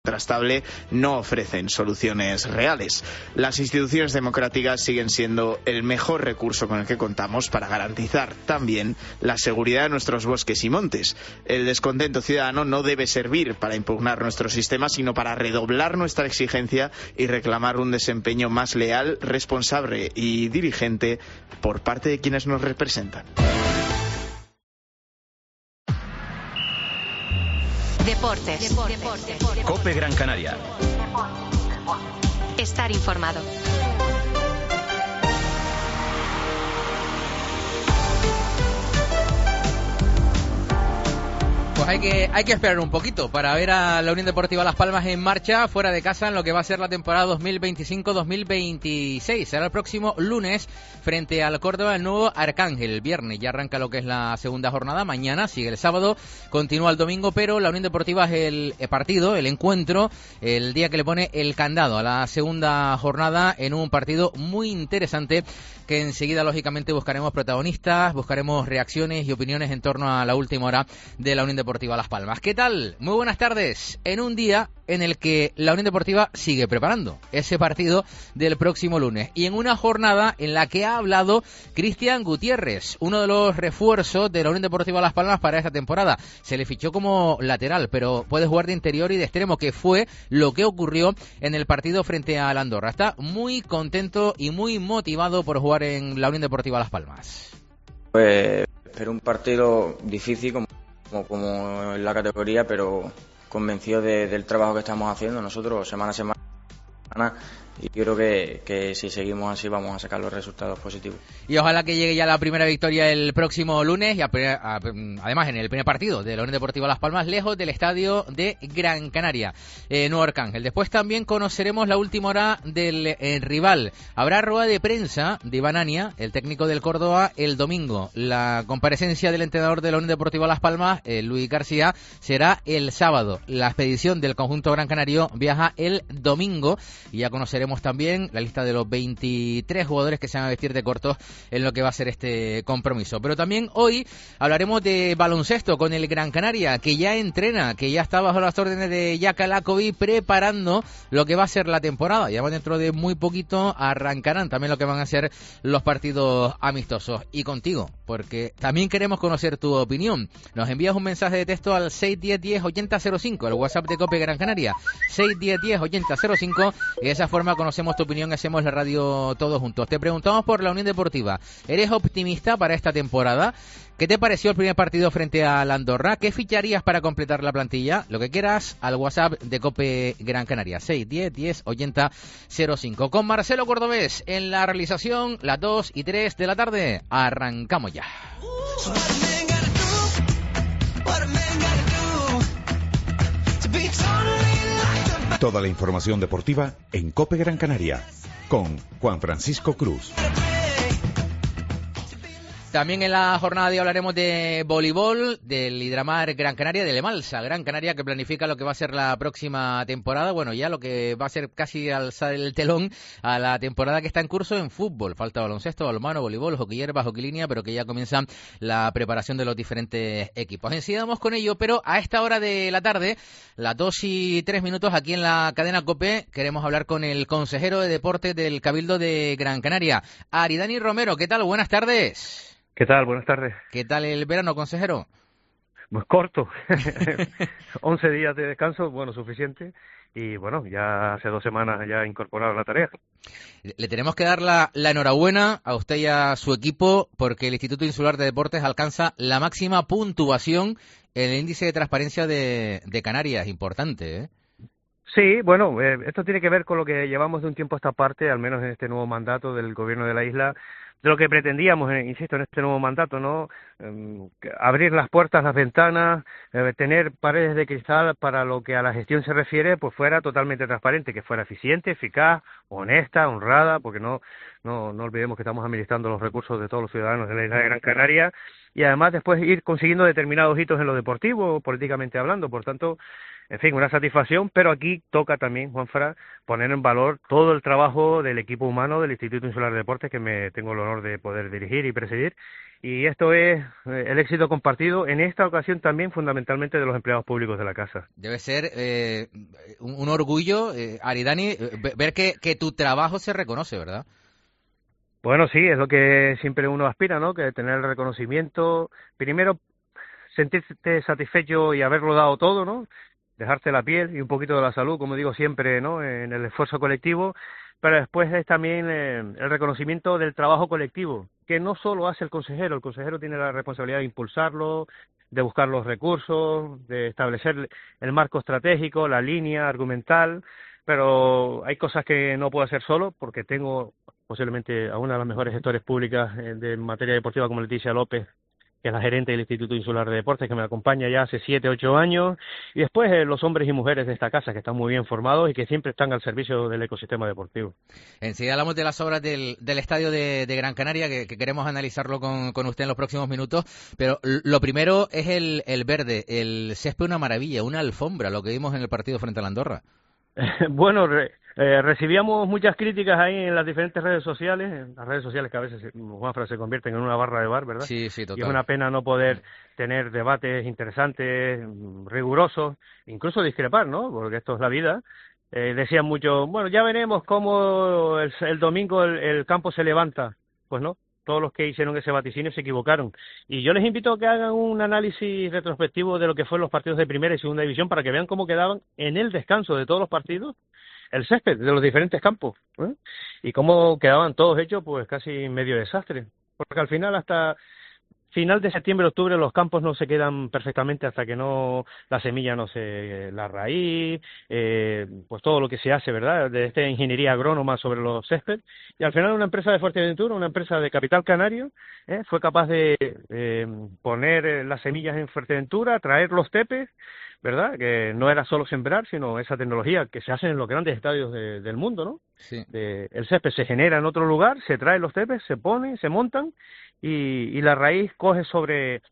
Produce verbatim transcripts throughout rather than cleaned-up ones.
contrastable, no ofrecen soluciones reales. Las instituciones democráticas siguen siendo el mejor recurso con el que contamos para garantizar también la seguridad de nuestros bosques y montes. El descontento ciudadano no debe servir para impugnar nuestro sistema, sino para redoblar nuestra exigencia y reclamar un desempeño más leal, responsable y dirigente por parte de quienes nos representan. Deportes. Deportes. COPE Gran Canaria. Estar informado. Pues hay que, hay que esperar un poquito para ver a la Unión Deportiva Las Palmas en marcha fuera de casa en lo que va a ser la temporada dos mil veinticinco dos mil veintiséis. Será el próximo lunes frente al Córdoba, el nuevo Arcángel. El viernes ya arranca lo que es la segunda jornada, mañana sigue el sábado, continúa el domingo, pero la Unión Deportiva es el partido, el encuentro, el día que le pone el candado a la segunda jornada en un partido muy interesante que enseguida lógicamente buscaremos protagonistas, buscaremos reacciones y opiniones en torno a la última hora de la Unión Deportiva Las Palmas. ¿Qué tal? Muy buenas tardes. En un día en el que la Unión Deportiva sigue preparando ese partido del próximo lunes y en una jornada en la que ha hablado Cristian Gutiérrez, uno de los refuerzos de la Unión Deportiva Las Palmas para esta temporada. Se le fichó como lateral, pero puede jugar de interior y de extremo, que fue lo que ocurrió en el partido frente a la Andorra. Está muy contento y muy motivado por jugar en la Unión Deportiva Las Palmas. Pues espero un partido difícil como, como, como en la categoría, pero convencido de, del trabajo que estamos haciendo nosotros semana a semana, y yo creo que, que si seguimos así vamos a sacar los resultados positivos. Y ojalá que llegue ya la primera victoria el próximo lunes y a, a, además en el primer partido de la Unión Deportiva Las Palmas, lejos del estadio de Gran Canaria, eh, Nuevo Arcángel. Después también conoceremos la última hora del eh, rival. Habrá rueda de prensa de Iván Ania, el técnico del Córdoba, el domingo. La comparecencia del entrenador de la Unión Deportiva Las Palmas, eh, Luis García, será el sábado. La expedición del conjunto gran canario viaja el domingo y ya conoceremos también la lista de los veintitrés jugadores que se van a vestir de cortos en lo que va a ser este compromiso. Pero también hoy hablaremos de baloncesto con el Gran Canaria, que ya entrena, que ya está bajo las órdenes de Jaka Lakovic preparando lo que va a ser la temporada. Ya dentro de muy poquito arrancarán también lo que van a ser los partidos amistosos. Y contigo, porque también queremos conocer tu opinión. Nos envías un mensaje de texto al seis uno cero uno cero ochenta cero cinco, el WhatsApp de COPE Gran Canaria, seis uno cero uno cero ochenta cero cinco, y de esa forma conocemos tu opinión y hacemos la radio todos juntos. Te preguntamos por la Unión Deportiva. ¿Eres optimista para esta temporada? ¿Qué te pareció el primer partido frente a la Andorra? ¿Qué ficharías para completar la plantilla? Lo que quieras al WhatsApp de COPE Gran Canaria, seis uno cero uno cero ochenta cero cinco. Con Marcelo Cordobés en la realización, las dos y tres de la tarde. Arrancamos ya. Toda la información deportiva en COPE Gran Canaria con Juan Francisco Cruz. También en la jornada de hoy hablaremos de voleibol, del Hidramar Gran Canaria, del Emalsa Gran Canaria, que planifica lo que va a ser la próxima temporada. Bueno, ya lo que va a ser casi alzar el telón a la temporada que está en curso en fútbol. Falta baloncesto, balonmano, voleibol, hockey hierba, hockey línea, pero que ya comienza la preparación de los diferentes equipos. Enseguida vamos con ello, pero a esta hora de la tarde, las dos y tres minutos, aquí en la cadena COPE, queremos hablar con el consejero de deportes del Cabildo de Gran Canaria, Aridani Romero. ¿Qué tal? Buenas tardes. ¿Qué tal? Buenas tardes. ¿Qué tal el verano, consejero? Pues corto. once días de descanso, bueno, suficiente. Y bueno, ya hace dos semanas ya incorporado a la tarea. Le tenemos que dar la, la enhorabuena a usted y a su equipo porque el Instituto Insular de Deportes alcanza la máxima puntuación en el índice de transparencia de, de Canarias. Importante, ¿eh? Sí, bueno, eh, esto tiene que ver con lo que llevamos de un tiempo a esta parte, al menos en este nuevo mandato del gobierno de la isla, de lo que pretendíamos, eh, insisto, en este nuevo mandato, ¿no? Eh, abrir las puertas, las ventanas, eh, tener paredes de cristal para lo que a la gestión se refiere, pues fuera totalmente transparente, que fuera eficiente, eficaz, honesta, honrada, porque no no no olvidemos que estamos administrando los recursos de todos los ciudadanos de la isla de Gran Canaria, y además después ir consiguiendo determinados hitos en lo deportivo, políticamente hablando. Por tanto, en fin, una satisfacción, pero aquí toca también, Juanfra, poner en valor todo el trabajo del equipo humano del Instituto Insular de Deportes, que me tengo el honor de poder dirigir y presidir, y esto es eh, el éxito compartido, en esta ocasión también fundamentalmente de los empleados públicos de la casa. Debe ser eh, un, un orgullo, eh, Aridani, ver que, que tu trabajo se reconoce, ¿verdad? Bueno, sí, es lo que siempre uno aspira, ¿no? Que tener el reconocimiento, primero sentirte satisfecho y haberlo dado todo, ¿no? Dejarte la piel y un poquito de la salud, como digo siempre, ¿no? En el esfuerzo colectivo, pero después es también eh, el reconocimiento del trabajo colectivo, que no solo hace el consejero, el consejero tiene la responsabilidad de impulsarlo, de buscar los recursos, de establecer el marco estratégico, la línea argumental, pero hay cosas que no puedo hacer solo porque tengo posiblemente a una de las mejores gestores públicas de materia deportiva como Leticia López, que es la gerente del Instituto Insular de Deportes, que me acompaña ya hace siete, ocho años, y después eh, los hombres y mujeres de esta casa, que están muy bien formados y que siempre están al servicio del ecosistema deportivo. Enseguida hablamos de las obras del, del estadio de, de Gran Canaria, que, que queremos analizarlo con, con usted en los próximos minutos, pero lo primero es el, el verde, el césped una maravilla, una alfombra, lo que vimos en el partido frente a la Andorra. Bueno, re, eh, recibíamos muchas críticas ahí en las diferentes redes sociales, en las redes sociales que a veces, Juanfran, se convierten en una barra de bar, ¿verdad? Sí, sí, total. Y es una pena no poder tener debates interesantes, rigurosos, incluso discrepar, ¿no? Porque esto es la vida. Eh, decían mucho, bueno, ya veremos cómo el, el domingo el, el campo se levanta. Pues no, todos los que hicieron ese vaticinio se equivocaron. Y yo les invito a que hagan un análisis retrospectivo de lo que fueron los partidos de primera y segunda división para que vean cómo quedaban en el descanso de todos los partidos el césped de los diferentes campos, ¿eh? Y cómo quedaban todos hechos pues casi medio desastre. Porque al final hasta final de septiembre, octubre, los campos no se quedan perfectamente hasta que no la semilla no se la raíz, eh, pues todo lo que se hace, ¿verdad?, de esta ingeniería agrónoma sobre los césped. Y al final una empresa de Fuerteventura, una empresa de capital canario, ¿eh? fue capaz de eh, poner las semillas en Fuerteventura, traer los tepes, ¿verdad?, que no era solo sembrar, sino esa tecnología que se hace en los grandes estadios de, del mundo, ¿no? Sí. De, el césped se genera en otro lugar, se trae los tepes, se ponen, se montan y, y la raíz coge sobre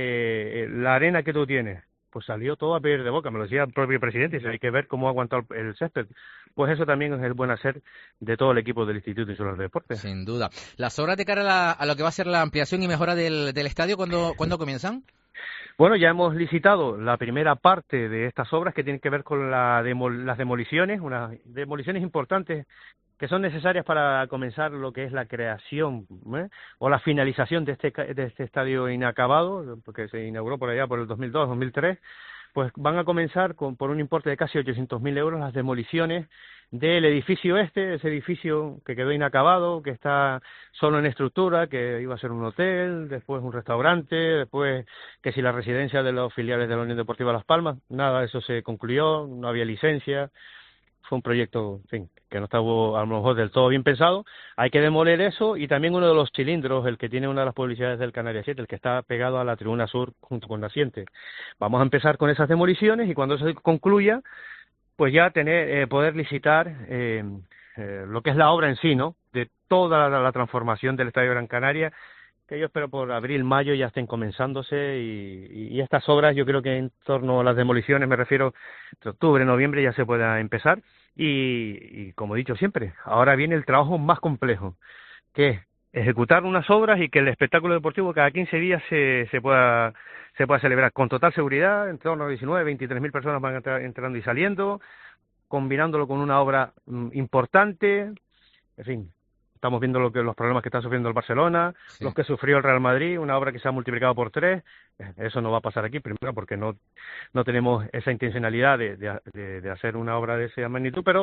eh, la arena que tú tienes. Pues salió todo a pedir de boca, me lo decía el propio presidente, y hay que ver cómo ha aguantado el césped. Pues eso también es el buen hacer de todo el equipo del Instituto Insular de Deportes. Sin duda. ¿Las obras de cara a, la, a lo que va a ser la ampliación y mejora del, del estadio, ¿cuándo, ¿cuándo comienzan? Bueno, ya hemos licitado la primera parte de estas obras que tienen que ver con la demo, las demoliciones, unas demoliciones importantes que son necesarias para comenzar lo que es la creación ¿eh? o la finalización de este, de este estadio inacabado, porque se inauguró por allá por el dos mil dos, dos mil tres, pues van a comenzar con, por un importe de casi ochocientos mil euros las demoliciones del edificio este, ese edificio que quedó inacabado, que está solo en estructura, que iba a ser un hotel, después un restaurante, después que si la residencia de los filiales de la Unión Deportiva Las Palmas, nada, eso se concluyó, no había licencia, fue un proyecto, en fin, que no estaba a lo mejor del todo bien pensado. Hay que demoler eso y también uno de los cilindros, el que tiene una de las publicidades del Canarias siete, el que está pegado a la tribuna sur junto con Naciente. Vamos a empezar con esas demoliciones y cuando se concluya, pues ya tener eh, poder licitar eh, eh, lo que es la obra en sí, ¿no?, de toda la, la transformación del Estadio Gran Canaria, que yo espero por abril, mayo ya estén comenzándose y, y, y estas obras yo creo que en torno a las demoliciones, me refiero de octubre, noviembre ya se pueda empezar y, y como he dicho siempre, ahora viene el trabajo más complejo, que es ejecutar unas obras y que el espectáculo deportivo cada quince días se, se pueda se pueda celebrar con total seguridad, en torno a diecinueve, veintitrés mil personas van a entrar, entrando y saliendo, combinándolo con una obra mm, importante, en fin. Estamos viendo lo que, los problemas que está sufriendo el Barcelona, sí. los que sufrió el Real Madrid, una obra que se ha multiplicado por tres. Eso no va a pasar aquí, primero porque no no tenemos esa intencionalidad de, de, de hacer una obra de esa magnitud, pero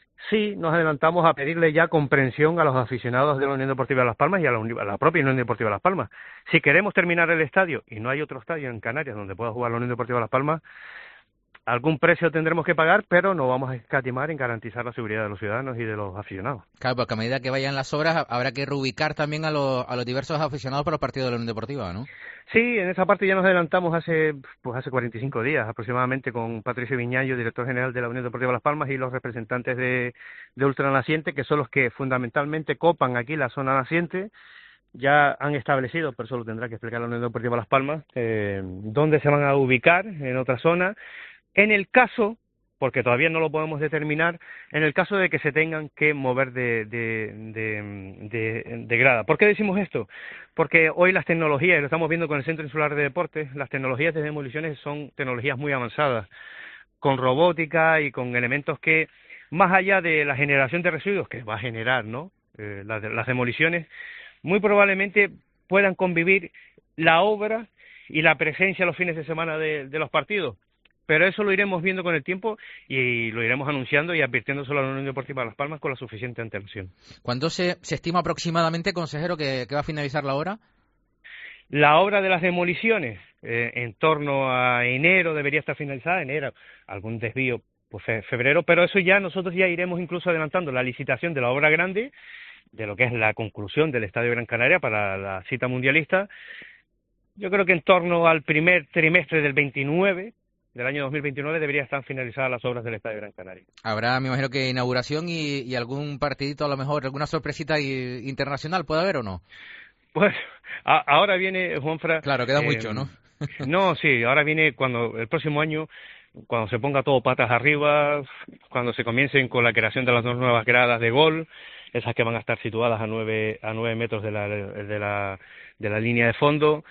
sí nos adelantamos a pedirle ya comprensión a los aficionados de la Unión Deportiva de Las Palmas y a la, a la propia Unión Deportiva de Las Palmas. Si queremos terminar el estadio, y no hay otro estadio en Canarias donde pueda jugar la Unión Deportiva de Las Palmas, algún precio tendremos que pagar, pero no vamos a escatimar en garantizar la seguridad de los ciudadanos y de los aficionados. Claro, porque a medida que vayan las obras habrá que reubicar también a, los, a los diversos aficionados para los partidos de la Unión Deportiva, ¿no? Sí, en esa parte ya nos adelantamos hace pues hace cuarenta y cinco días aproximadamente con Patricio Viñayo, director general de la Unión Deportiva Las Palmas, y los representantes de, de Ultranaciente, que son los que fundamentalmente copan aquí la zona naciente. Ya han establecido, pero eso lo tendrá que explicar la Unión Deportiva Las Palmas, eh, dónde se van a ubicar en otra zona. En el caso, porque todavía no lo podemos determinar en el caso de que se tengan que mover de, de, de, de, de grada. ¿Por qué decimos esto? Porque hoy las tecnologías, y lo estamos viendo con el Centro Insular de Deportes, las tecnologías de demoliciones son tecnologías muy avanzadas, con robótica y con elementos que, más allá de la generación de residuos que va a generar, ¿no?, eh, las, las demoliciones, muy probablemente puedan convivir la obra y la presencia los fines de semana de, de los partidos. Pero eso lo iremos viendo con el tiempo y lo iremos anunciando y advirtiéndoselo a la Unión Deportiva Las Palmas con la suficiente antelación. ¿Cuándo se, se estima aproximadamente, consejero, que, que va a finalizar la obra? La obra de las demoliciones, eh, en torno a enero debería estar finalizada, enero, algún desvío, pues fe, febrero, pero eso ya nosotros ya iremos incluso adelantando la licitación de la obra grande, de lo que es la conclusión del Estadio Gran Canaria para la cita mundialista. Yo creo que en torno al primer trimestre del veintinueve, del año dos mil veintinueve, deberían estar finalizadas las obras del Estadio Gran Canaria. Habrá, me imagino que inauguración y, y algún partidito, a lo mejor, alguna sorpresita y, internacional, ¿puede haber o no? Pues a, ahora viene, Juanfra... Claro, queda eh, mucho, ¿no? No, sí, ahora viene cuando el próximo año, cuando se ponga todo patas arriba, cuando se comiencen con la creación de las dos nuevas gradas de gol, esas que van a estar situadas a nueve, a nueve metros de la, de la, de la línea de fondo.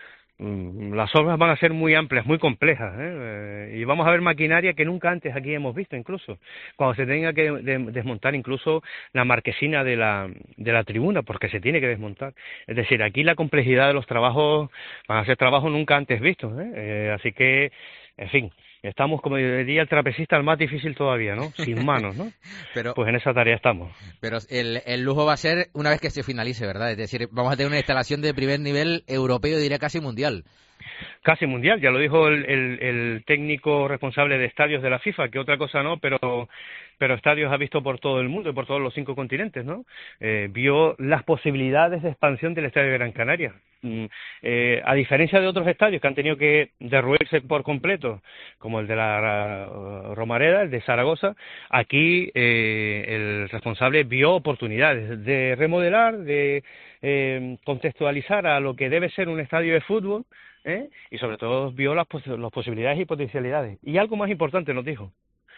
Las obras van a ser muy amplias, muy complejas, ¿eh? Y vamos a ver maquinaria que nunca antes aquí hemos visto, incluso cuando se tenga que de, desmontar incluso la marquesina de la, de la tribuna, porque se tiene que desmontar. Es decir, aquí la complejidad de los trabajos van a ser trabajos nunca antes vistos, ¿eh? Eh, así que, en fin, estamos, como diría el trapecista, el más difícil todavía, ¿no? Sin manos, ¿no? Pero, pues en esa tarea estamos. Pero el, el lujo va a ser una vez que se finalice, ¿verdad? Es decir, vamos a tener una instalación de primer nivel europeo, diría casi mundial. Casi mundial, ya lo dijo el, el, el técnico responsable de estadios de la FIFA, que otra cosa no, pero pero estadios ha visto por todo el mundo y por todos los cinco continentes, ¿no? Eh, vio las posibilidades de expansión del Estadio de Gran Canaria. Mm, eh, a diferencia de otros estadios que han tenido que derruirse por completo, como el de la uh, Romareda, el de Zaragoza, aquí eh, el responsable vio oportunidades de remodelar, de eh, contextualizar a lo que debe ser un estadio de fútbol, ¿eh? Y sobre todo vio las, pos las posibilidades y potencialidades. Y algo más importante nos dijo: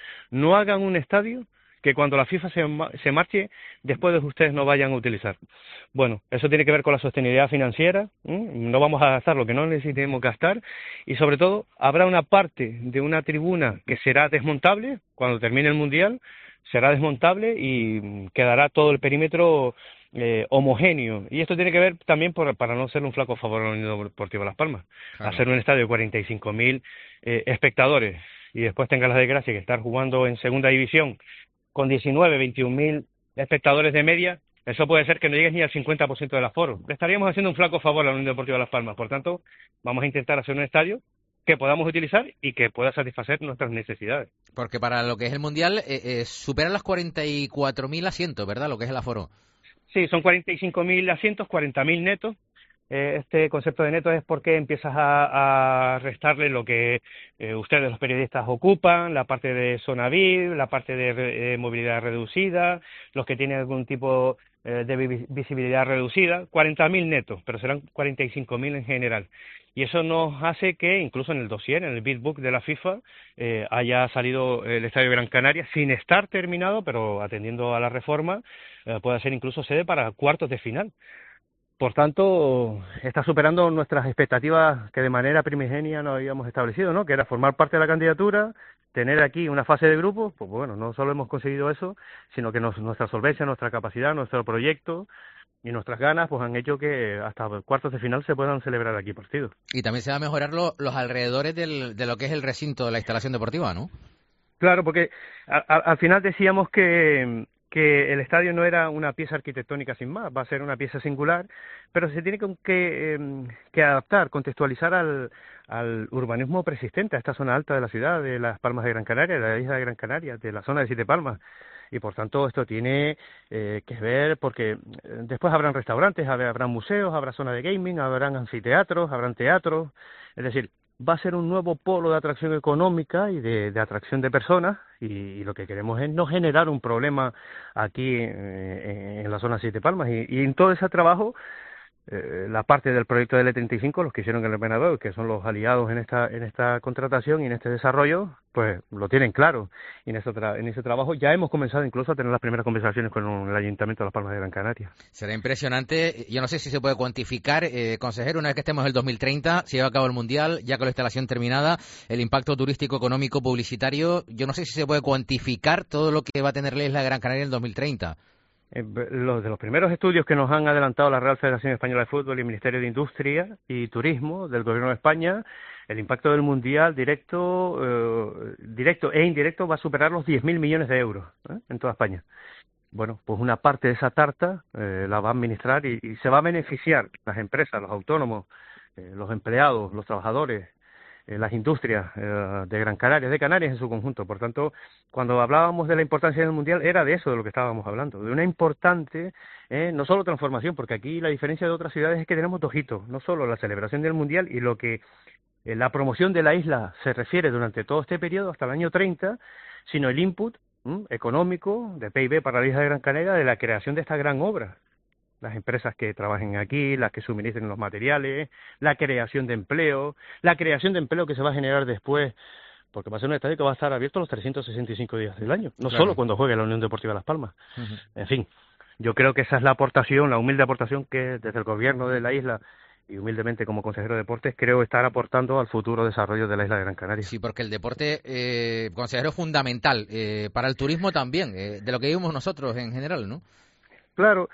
no hagan un estadio que cuando la FIFA se, se marche, después de que ustedes no vayan a utilizar. Bueno, eso tiene que ver con la sostenibilidad financiera, ¿eh? No vamos a gastar lo que no necesitemos gastar, y sobre todo habrá una parte de una tribuna que será desmontable cuando termine el Mundial, será desmontable y quedará todo el perímetro Eh, homogéneo, y esto tiene que ver también por, para no ser un flaco favor a la Unión Deportiva Las Palmas, claro. Hacer un estadio de cuarenta y cinco mil eh, espectadores y después tenga la desgracia que estar jugando en segunda división con diecinueve, veintiún mil espectadores de media, eso puede ser que no llegues ni al cincuenta por ciento del aforo. Le estaríamos haciendo un flaco favor a la Unión Deportiva Las Palmas. Por tanto, vamos a intentar hacer un estadio que podamos utilizar y que pueda satisfacer nuestras necesidades. Porque para lo que es el Mundial eh, eh, superan los cuarenta y cuatro mil asientos, ¿verdad? Lo que es el aforo. Sí, son cuarenta y cinco mil asientos, cuarenta mil netos. Eh, este concepto de netos es porque empiezas a, a restarle lo que eh, ustedes, los periodistas, ocupan, la parte de zona V I P, la parte de eh, movilidad reducida, los que tienen algún tipo eh, de vi visibilidad reducida, cuarenta mil netos, pero serán cuarenta y cinco mil en general. Y eso nos hace que, incluso en el dossier, en el Big Book de la FIFA, eh, haya salido el Estadio Gran Canaria sin estar terminado, pero atendiendo a la reforma, eh, pueda ser incluso sede para cuartos de final. Por tanto, está superando nuestras expectativas que de manera primigenia nos habíamos establecido, ¿no? Que era formar parte de la candidatura, tener aquí una fase de grupo. Pues bueno, no solo hemos conseguido eso, sino que nos, nuestra solvencia, nuestra capacidad, nuestro proyecto y nuestras ganas pues han hecho que hasta cuartos de final se puedan celebrar aquí partidos. Y también se va a mejorar lo, los alrededores del, de lo que es el recinto de la instalación deportiva, ¿no? Claro, porque a, a, al final decíamos que, que el estadio no era una pieza arquitectónica sin más, va a ser una pieza singular, pero se tiene que, que, que adaptar, contextualizar al, al urbanismo persistente, a esta zona alta de la ciudad, de las Palmas de Gran Canaria, de la isla de Gran Canaria, de la zona de Siete Palmas. Y por tanto esto tiene eh, que ver porque después habrán restaurantes, habrán museos, habrá zona de gaming, habrán anfiteatros, habrán teatros, es decir, va a ser un nuevo polo de atracción económica y de, de atracción de personas y, y lo que queremos es no generar un problema aquí eh, en la zona de Siete Palmas y, y en todo ese trabajo eh, la parte del proyecto de L treinta y cinco, los que hicieron el Bernabéu, que son los aliados en esta en esta contratación y en este desarrollo, pues lo tienen claro. Y en ese, tra en ese trabajo ya hemos comenzado incluso a tener las primeras conversaciones con el Ayuntamiento de Las Palmas de Gran Canaria. Será impresionante. Yo no sé si se puede cuantificar, eh, consejero, una vez que estemos en el dos mil treinta, se lleva a cabo el Mundial, ya con la instalación terminada, el impacto turístico, económico, publicitario. Yo no sé si se puede cuantificar todo lo que va a tener la isla de Gran Canaria en el dos mil treinta. Eh, los de los primeros estudios que nos han adelantado la Real Federación Española de Fútbol y el Ministerio de Industria y Turismo del Gobierno de España, el impacto del Mundial directo eh, directo e indirecto va a superar los diez mil millones de euros, ¿eh? En toda España. Bueno, pues una parte de esa tarta eh, la va a administrar y, y se va a beneficiar las empresas, los autónomos, eh, los empleados, los trabajadores, eh, las industrias eh, de Gran Canaria, de Canarias en su conjunto. Por tanto, cuando hablábamos de la importancia del Mundial, era de eso de lo que estábamos hablando, de una importante, eh, no solo transformación, porque aquí la diferencia de otras ciudades es que tenemos dos hitos, no solo la celebración del Mundial y lo que eh, la promoción de la isla se refiere durante todo este periodo, hasta el año treinta, sino el input ¿m? económico, de P I B para la isla de Gran Canaria, de la creación de esta gran obra. Las empresas que trabajen aquí, las que suministren los materiales, la creación de empleo, la creación de empleo que se va a generar después, porque va a ser un estadio que va a estar abierto los trescientos sesenta y cinco días del año, no claro. Solo cuando juegue la Unión Deportiva Las Palmas. Uh-huh. En fin, yo creo que esa es la aportación, la humilde aportación que desde el gobierno de la isla y humildemente como consejero de deportes creo estar aportando al futuro desarrollo de la isla de Gran Canaria. Sí, porque el deporte, eh, consejero, es fundamental eh, para el turismo también, eh, de lo que vivimos nosotros en general, ¿no? Claro,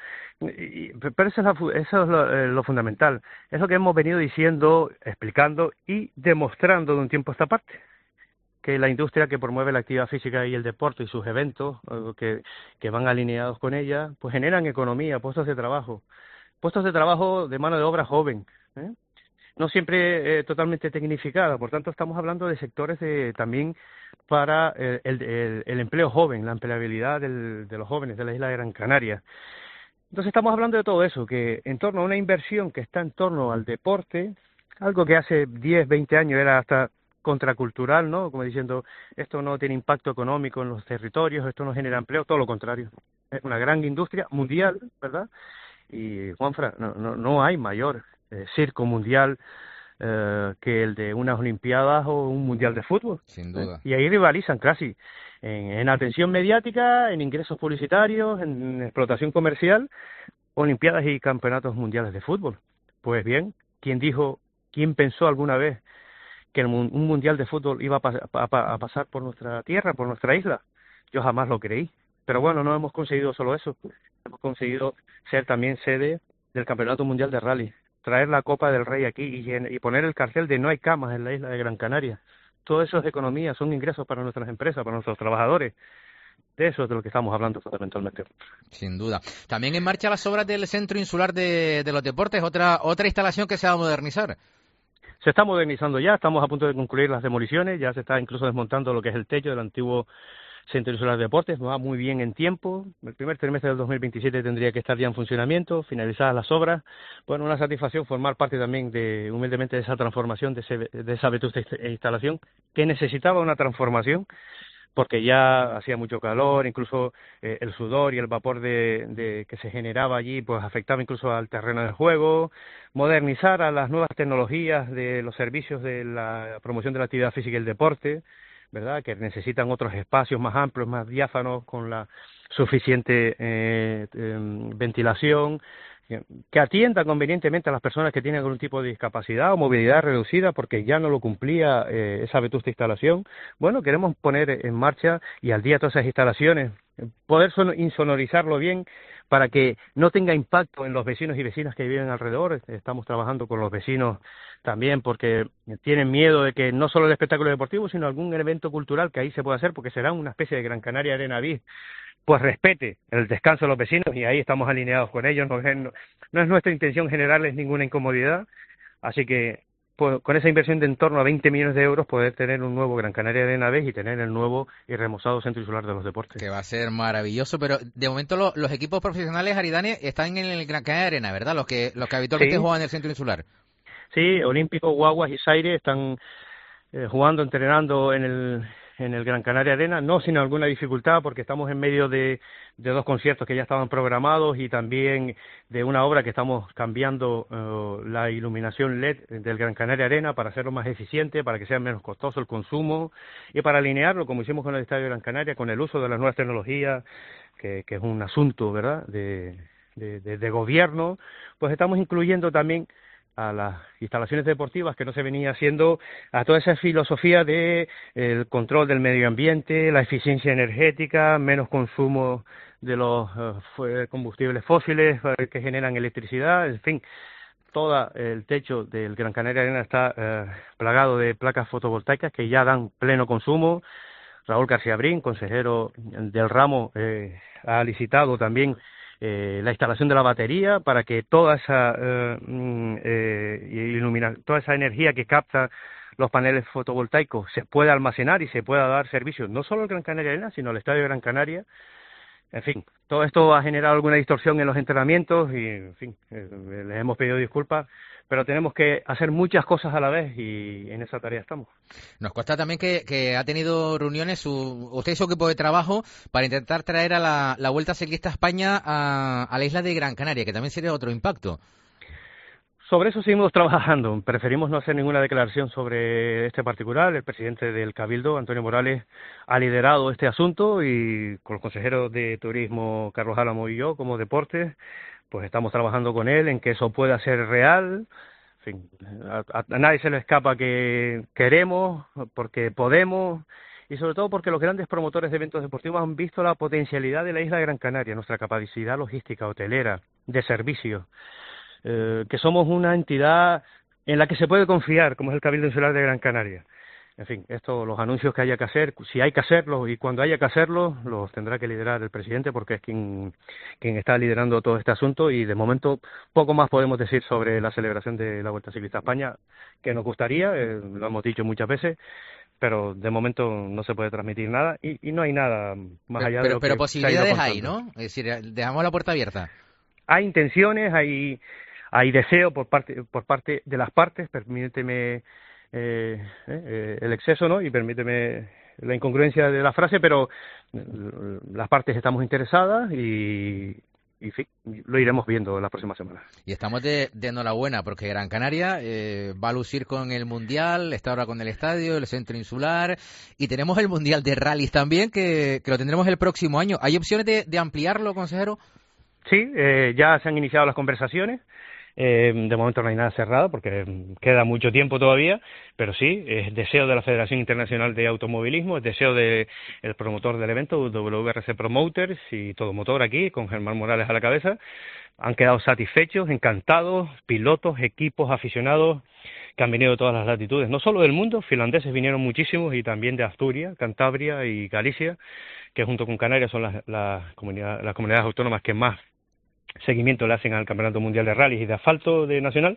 y, pero eso es, la, eso es lo, eh, lo fundamental, es lo que hemos venido diciendo, explicando y demostrando de un tiempo a esta parte, que la industria que promueve la actividad física y el deporte y sus eventos eh, que, que van alineados con ella, pues generan economía, puestos de trabajo, puestos de trabajo de mano de obra joven, ¿eh? No siempre eh, totalmente tecnificada, por tanto estamos hablando de sectores de, también para el, el, el, el empleo joven, la empleabilidad del, de los jóvenes de la isla de Gran Canaria. Entonces estamos hablando de todo eso, que en torno a una inversión que está en torno al deporte, algo que hace diez, veinte años era hasta contracultural, ¿no? Como diciendo, esto no tiene impacto económico en los territorios, esto no genera empleo, todo lo contrario. Es una gran industria mundial, ¿verdad? Y, Juanfra, no, no, no hay mayor eh, circo mundial eh, que el de unas Olimpiadas o un Mundial de Fútbol. Sin duda. ¿Eh? Y ahí rivalizan casi en, en atención mediática, en ingresos publicitarios, en explotación comercial, Olimpiadas y campeonatos mundiales de fútbol. Pues bien, ¿quién dijo, quién pensó alguna vez que el, un Mundial de Fútbol iba a, pas a, a pasar por nuestra tierra, por nuestra isla? Yo jamás lo creí. Pero bueno, no hemos conseguido solo eso. Hemos conseguido ser también sede del Campeonato Mundial de Rally, traer la Copa del Rey aquí y, y poner el cartel de no hay camas en la isla de Gran Canaria. Todo eso es economía, son ingresos para nuestras empresas, para nuestros trabajadores. De eso es de lo que estamos hablando fundamentalmente. Sin duda. También en marcha las obras del Centro Insular de, de los Deportes, otra otra instalación que se va a modernizar. Se está modernizando ya, estamos a punto de concluir las demoliciones, ya se está incluso desmontando lo que es el techo del antiguo Centro Insular de Deportes, va muy bien en tiempo. El primer trimestre del dos mil veintisiete tendría que estar ya en funcionamiento, finalizadas las obras. Bueno, una satisfacción formar parte también de, humildemente, de esa transformación, de, ese, de esa vetusta instalación, que necesitaba una transformación, porque ya hacía mucho calor, incluso eh, el sudor y el vapor de, de que se generaba allí, pues afectaba incluso al terreno de juego. Modernizar a las nuevas tecnologías de los servicios de la promoción de la actividad física y el deporte, ¿verdad? Que necesitan otros espacios más amplios, más diáfanos, con la suficiente eh, eh, ventilación, que atienda convenientemente a las personas que tienen algún tipo de discapacidad o movilidad reducida, porque ya no lo cumplía eh, esa vetusta instalación. Bueno, queremos poner en marcha y al día todas esas instalaciones, poder son insonorizarlo bien para que no tenga impacto en los vecinos y vecinas que viven alrededor. Estamos trabajando con los vecinos también porque tienen miedo de que no solo el espectáculo deportivo, sino algún evento cultural que ahí se pueda hacer, porque será una especie de Gran Canaria Arena Bis, pues respete el descanso de los vecinos, y ahí estamos alineados con ellos. No es, no, no es nuestra intención generarles ninguna incomodidad, así que pues, con esa inversión de en torno a veinte millones de euros poder tener un nuevo Gran Canaria Arena Bis y tener el nuevo y remozado Centro Insular de los Deportes. Que va a ser maravilloso, pero de momento lo, los equipos profesionales, Aridane, están en el Gran Canaria Arena, ¿verdad? Los que los que habitualmente sí juegan en el Centro Insular. Sí, Olímpico, Guaguas y Zaire están eh, jugando, entrenando en el en el Gran Canaria Arena, no sin alguna dificultad, porque estamos en medio de, de dos conciertos que ya estaban programados y también de una obra que estamos cambiando uh, la iluminación L E D del Gran Canaria Arena para hacerlo más eficiente, para que sea menos costoso el consumo y para alinearlo, como hicimos con el Estadio Gran Canaria, con el uso de las nuevas tecnologías, que, que es un asunto, ¿verdad?, de, de, de, de gobierno. Pues estamos incluyendo también a las instalaciones deportivas, que no se venía haciendo, a toda esa filosofía de el control del medio ambiente, la eficiencia energética, menos consumo de los uh, combustibles fósiles uh, que generan electricidad, en fin, todo el techo del Gran Canaria Arena está uh, plagado de placas fotovoltaicas que ya dan pleno consumo. Raúl García Brin, consejero del ramo, eh, ha licitado también Eh, la instalación de la batería para que toda esa eh, eh, ilumina, toda esa energía que capta los paneles fotovoltaicos se pueda almacenar y se pueda dar servicio no solo al Gran Canaria Arena, sino al Estadio Gran Canaria. En fin, todo esto ha generado alguna distorsión en los entrenamientos y, en fin, eh, les hemos pedido disculpas, pero tenemos que hacer muchas cosas a la vez y en esa tarea estamos. Nos consta también que, que ha tenido reuniones, su, usted y su equipo de trabajo, para intentar traer a la, la Vuelta Ciclista a España a, a la isla de Gran Canaria, que también sería otro impacto. Sobre eso seguimos trabajando. Preferimos no hacer ninguna declaración sobre este particular. El presidente del Cabildo, Antonio Morales, ha liderado este asunto y con los consejeros de Turismo, Carlos Álamo y yo, como Deportes, pues estamos trabajando con él en que eso pueda ser real. En fin, a, a, a nadie se le escapa que queremos, porque podemos y sobre todo porque los grandes promotores de eventos deportivos han visto la potencialidad de la isla de Gran Canaria, nuestra capacidad logística, hotelera, de servicios. Eh, que somos una entidad en la que se puede confiar, como es el Cabildo Insular de Gran Canaria. En fin, esto, los anuncios que haya que hacer, si hay que hacerlos y cuando haya que hacerlos, los tendrá que liderar el presidente porque es quien, quien está liderando todo este asunto y de momento poco más podemos decir sobre la celebración de la Vuelta Ciclista a España, que nos gustaría, eh, lo hemos dicho muchas veces, pero de momento no se puede transmitir nada y, y no hay nada más pero, allá pero, de lo pero que posibilidades hay, ¿no? Es decir, dejamos la puerta abierta. Hay intenciones, hay hay deseo por parte por parte de las partes, permíteme eh, eh, el exceso, ¿no? Y permíteme la incongruencia de la frase, pero las partes estamos interesadas y, y sí, lo iremos viendo en las próximas semanas. Y estamos de, de enhorabuena porque Gran Canaria eh, va a lucir con el Mundial, está ahora con el estadio, el centro insular y tenemos el Mundial de Rallys también que, que lo tendremos el próximo año. ¿Hay opciones de, de ampliarlo, consejero? Sí, eh, ya se han iniciado las conversaciones. Eh, de momento no hay nada cerrado porque queda mucho tiempo todavía, pero sí, es deseo de la Federación Internacional de Automovilismo, es deseo del de promotor del evento, W R C Promoters y Todo Motor aquí, con Germán Morales a la cabeza. Han quedado satisfechos, encantados, pilotos, equipos, aficionados que han venido de todas las latitudes, no solo del mundo, finlandeses vinieron muchísimos y también de Asturias, Cantabria y Galicia, que junto con Canarias son las, las, comunidades, las comunidades autónomas que más seguimiento le hacen al Campeonato Mundial de Rallys y de Asfalto de Nacional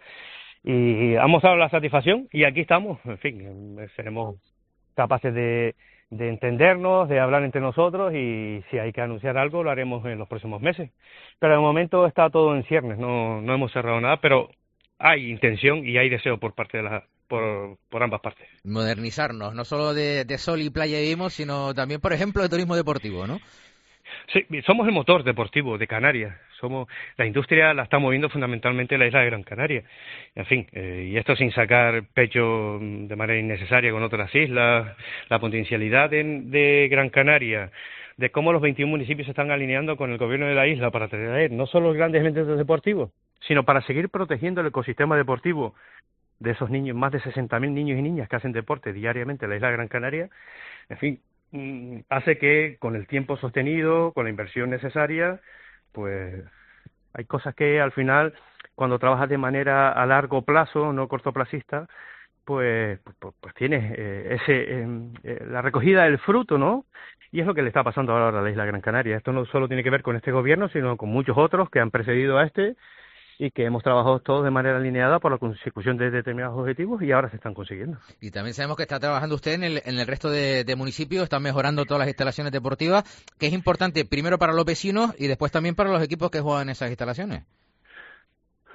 y han mostrado la satisfacción y aquí estamos, en fin, seremos capaces de, de entendernos, de hablar entre nosotros y si hay que anunciar algo lo haremos en los próximos meses, pero de momento está todo en ciernes, no, no hemos cerrado nada, pero hay intención y hay deseo por parte de la por, por ambas partes. Modernizarnos, no solo de, de sol y playa vivimos, sino también, por ejemplo, de turismo deportivo, ¿no? Sí, somos el motor deportivo de Canarias. Somos la industria la está moviendo fundamentalmente la isla de Gran Canaria. En fin, eh, y esto sin sacar pecho de manera innecesaria con otras islas, la potencialidad de, de Gran Canaria, de cómo los veintiún municipios se están alineando con el gobierno de la isla para traer no solo los grandes eventos deportivos, sino para seguir protegiendo el ecosistema deportivo de esos niños, más de sesenta mil niños y niñas que hacen deporte diariamente en la isla de Gran Canaria. En fin, hace que con el tiempo sostenido, con la inversión necesaria, pues hay cosas que al final, cuando trabajas de manera a largo plazo, no cortoplacista, pues pues, pues tienes eh, ese eh, la recogida del fruto, ¿no? Y es lo que le está pasando ahora a la isla de Gran Canaria. Esto no solo tiene que ver con este gobierno, sino con muchos otros que han precedido a este y que hemos trabajado todos de manera alineada por la consecución de determinados objetivos y ahora se están consiguiendo. Y también sabemos que está trabajando usted en el, en el resto de, de municipios, está mejorando todas las instalaciones deportivas, que es importante primero para los vecinos y después también para los equipos que juegan en esas instalaciones.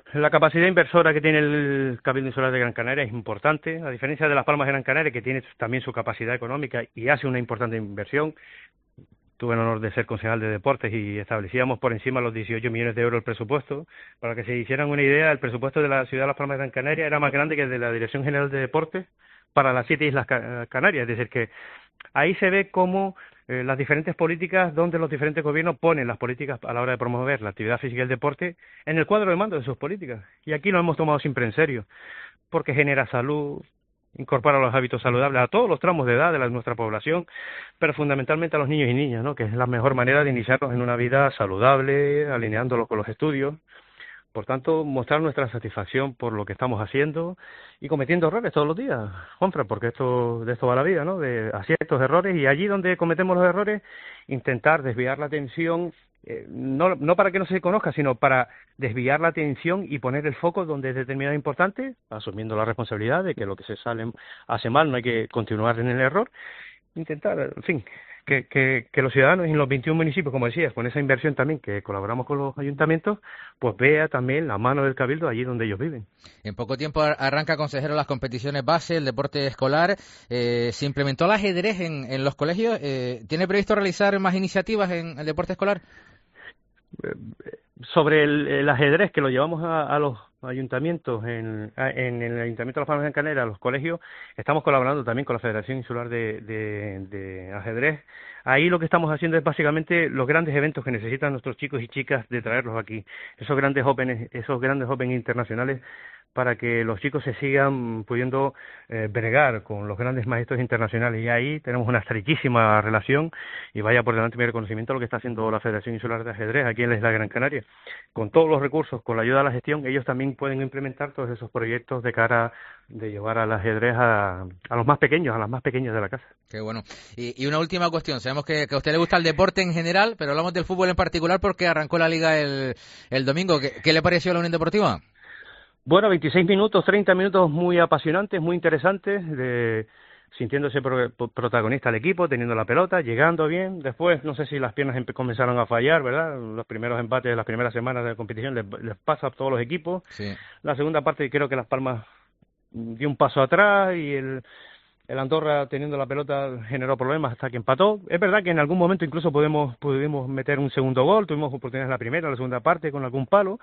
La capacidad inversora que tiene el Cabildo Insular de Gran Canaria es importante, a diferencia de Las Palmas de Gran Canaria, que tiene también su capacidad económica y hace una importante inversión. Tuve el honor de ser concejal de deportes y establecíamos por encima los dieciocho millones de euros el presupuesto. Para que se hicieran una idea, el presupuesto de la ciudad de Las Palmas de Gran Canaria era más grande que el de la Dirección General de Deportes para las siete islas Canarias. Es decir, que ahí se ve cómo eh, las diferentes políticas, donde los diferentes gobiernos ponen las políticas a la hora de promover la actividad física y el deporte en el cuadro de mando de sus políticas. Y aquí lo hemos tomado siempre en serio, porque genera salud, incorpora los hábitos saludables a todos los tramos de edad de la, nuestra población, pero fundamentalmente a los niños y niñas, ¿no? Que es la mejor manera de iniciarlos en una vida saludable, alineándolos con los estudios. Por tanto, mostrar nuestra satisfacción por lo que estamos haciendo y cometiendo errores todos los días, Juanfran, porque esto de esto va la vida, ¿no? De aciertos, errores, y allí donde cometemos los errores, intentar desviar la atención, eh, no, no para que no se conozca, sino para desviar la atención y poner el foco donde es determinado importante, asumiendo la responsabilidad de que lo que se sale hace mal no hay que continuar en el error, intentar, en fin, Que, que, que los ciudadanos en los veintiún municipios, como decías, con esa inversión también que colaboramos con los ayuntamientos, pues vea también la mano del Cabildo allí donde ellos viven. En poco tiempo arranca, consejero, las competiciones base, el deporte escolar. Eh, se implementó el ajedrez en, en los colegios. Eh, ¿Tiene previsto realizar más iniciativas en el deporte escolar? Sobre el, el ajedrez, que lo llevamos a, a los ayuntamientos, en, en el Ayuntamiento de Las Palmas de Gran Canaria, a los colegios, estamos colaborando también con la Federación Insular de, de, de Ajedrez. Ahí lo que estamos haciendo es básicamente los grandes eventos que necesitan nuestros chicos y chicas de traerlos aquí, esos grandes Opens, esos grandes Opens internacionales, para que los chicos se sigan pudiendo eh, bregar con los grandes maestros internacionales. Y ahí tenemos una estrechísima relación, y vaya por delante mi reconocimiento a lo que está haciendo la Federación Insular de Ajedrez aquí en la isla de Gran Canaria. Con todos los recursos, con la ayuda de la gestión, ellos también pueden implementar todos esos proyectos de cara de llevar al ajedrez a, a los más pequeños, a las más pequeñas de la casa. Qué bueno. Y, y una última cuestión. Sabemos que, que a usted le gusta el deporte en general, pero hablamos del fútbol en particular porque arrancó la liga el, el domingo. ¿Qué, qué le pareció a la Unión Deportiva? Bueno, veintiséis minutos, treinta minutos muy apasionantes, muy interesantes, de, sintiéndose pro, protagonista el equipo, teniendo la pelota, llegando bien. Después, no sé si las piernas comenzaron a fallar, ¿verdad? Los primeros empates de las primeras semanas de competición les, les pasa a todos los equipos. Sí. La segunda parte creo que Las Palmas dio un paso atrás y el, el Andorra, teniendo la pelota, generó problemas hasta que empató. Es verdad que en algún momento incluso pudimos, pudimos meter un segundo gol, tuvimos oportunidades en la primera, en la segunda parte con algún palo.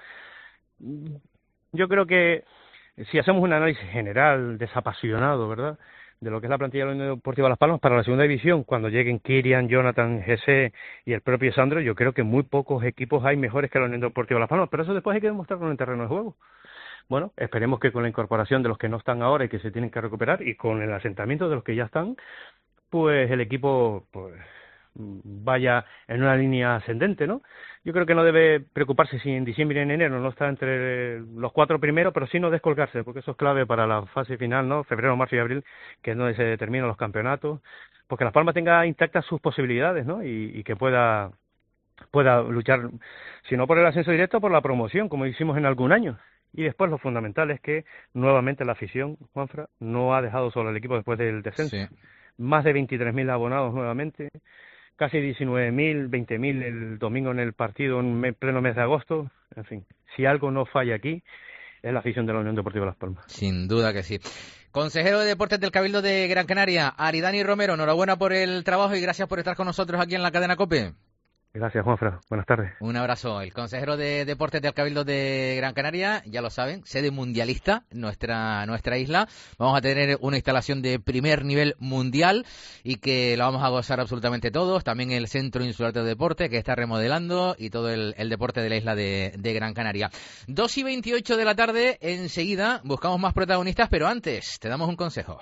Yo creo que si hacemos un análisis general, desapasionado, ¿verdad?, de lo que es la plantilla de la Unión Deportiva Las Palmas para la segunda división, cuando lleguen Kirian, Jonathan, Jesse y el propio Sandro, yo creo que muy pocos equipos hay mejores que la Unión Deportiva Las Palmas, pero eso después hay que demostrarlo en el terreno de juego. Bueno, esperemos que con la incorporación de los que no están ahora y que se tienen que recuperar, y con el asentamiento de los que ya están, pues el equipo pues vaya en una línea ascendente, ¿no? Yo creo que no debe preocuparse si en diciembre y en enero no está entre los cuatro primeros, pero sí no descolgarse, porque eso es clave para la fase final, ¿no? Febrero, marzo y abril, que es donde se determinan los campeonatos, porque Las Palmas tenga intactas sus posibilidades, ¿no? Y, y que pueda pueda luchar, si no por el ascenso directo, por la promoción, como hicimos en algún año. Y después lo fundamental es que nuevamente la afición, Juanfra, no ha dejado solo al equipo después del descenso. Sí. Más de veintitrés mil abonados nuevamente, casi diecinueve mil, veinte mil el domingo en el partido en pleno mes de agosto. En fin, si algo no falla aquí, es la afición de la Unión Deportiva Las Palmas. Sin duda que sí. Consejero de Deportes del Cabildo de Gran Canaria, Aridani Romero, enhorabuena por el trabajo y gracias por estar con nosotros aquí en la cadena COPE. Gracias, Juanfra. Buenas tardes. Un abrazo. El consejero de Deportes del Cabildo de Gran Canaria, ya lo saben, sede mundialista, nuestra nuestra isla. Vamos a tener una instalación de primer nivel mundial y que la vamos a gozar absolutamente todos. También el Centro Insular de Deporte que está remodelando y todo el, el deporte de la isla de, de Gran Canaria. dos y veintiocho de la tarde, enseguida buscamos más protagonistas, pero antes te damos un consejo.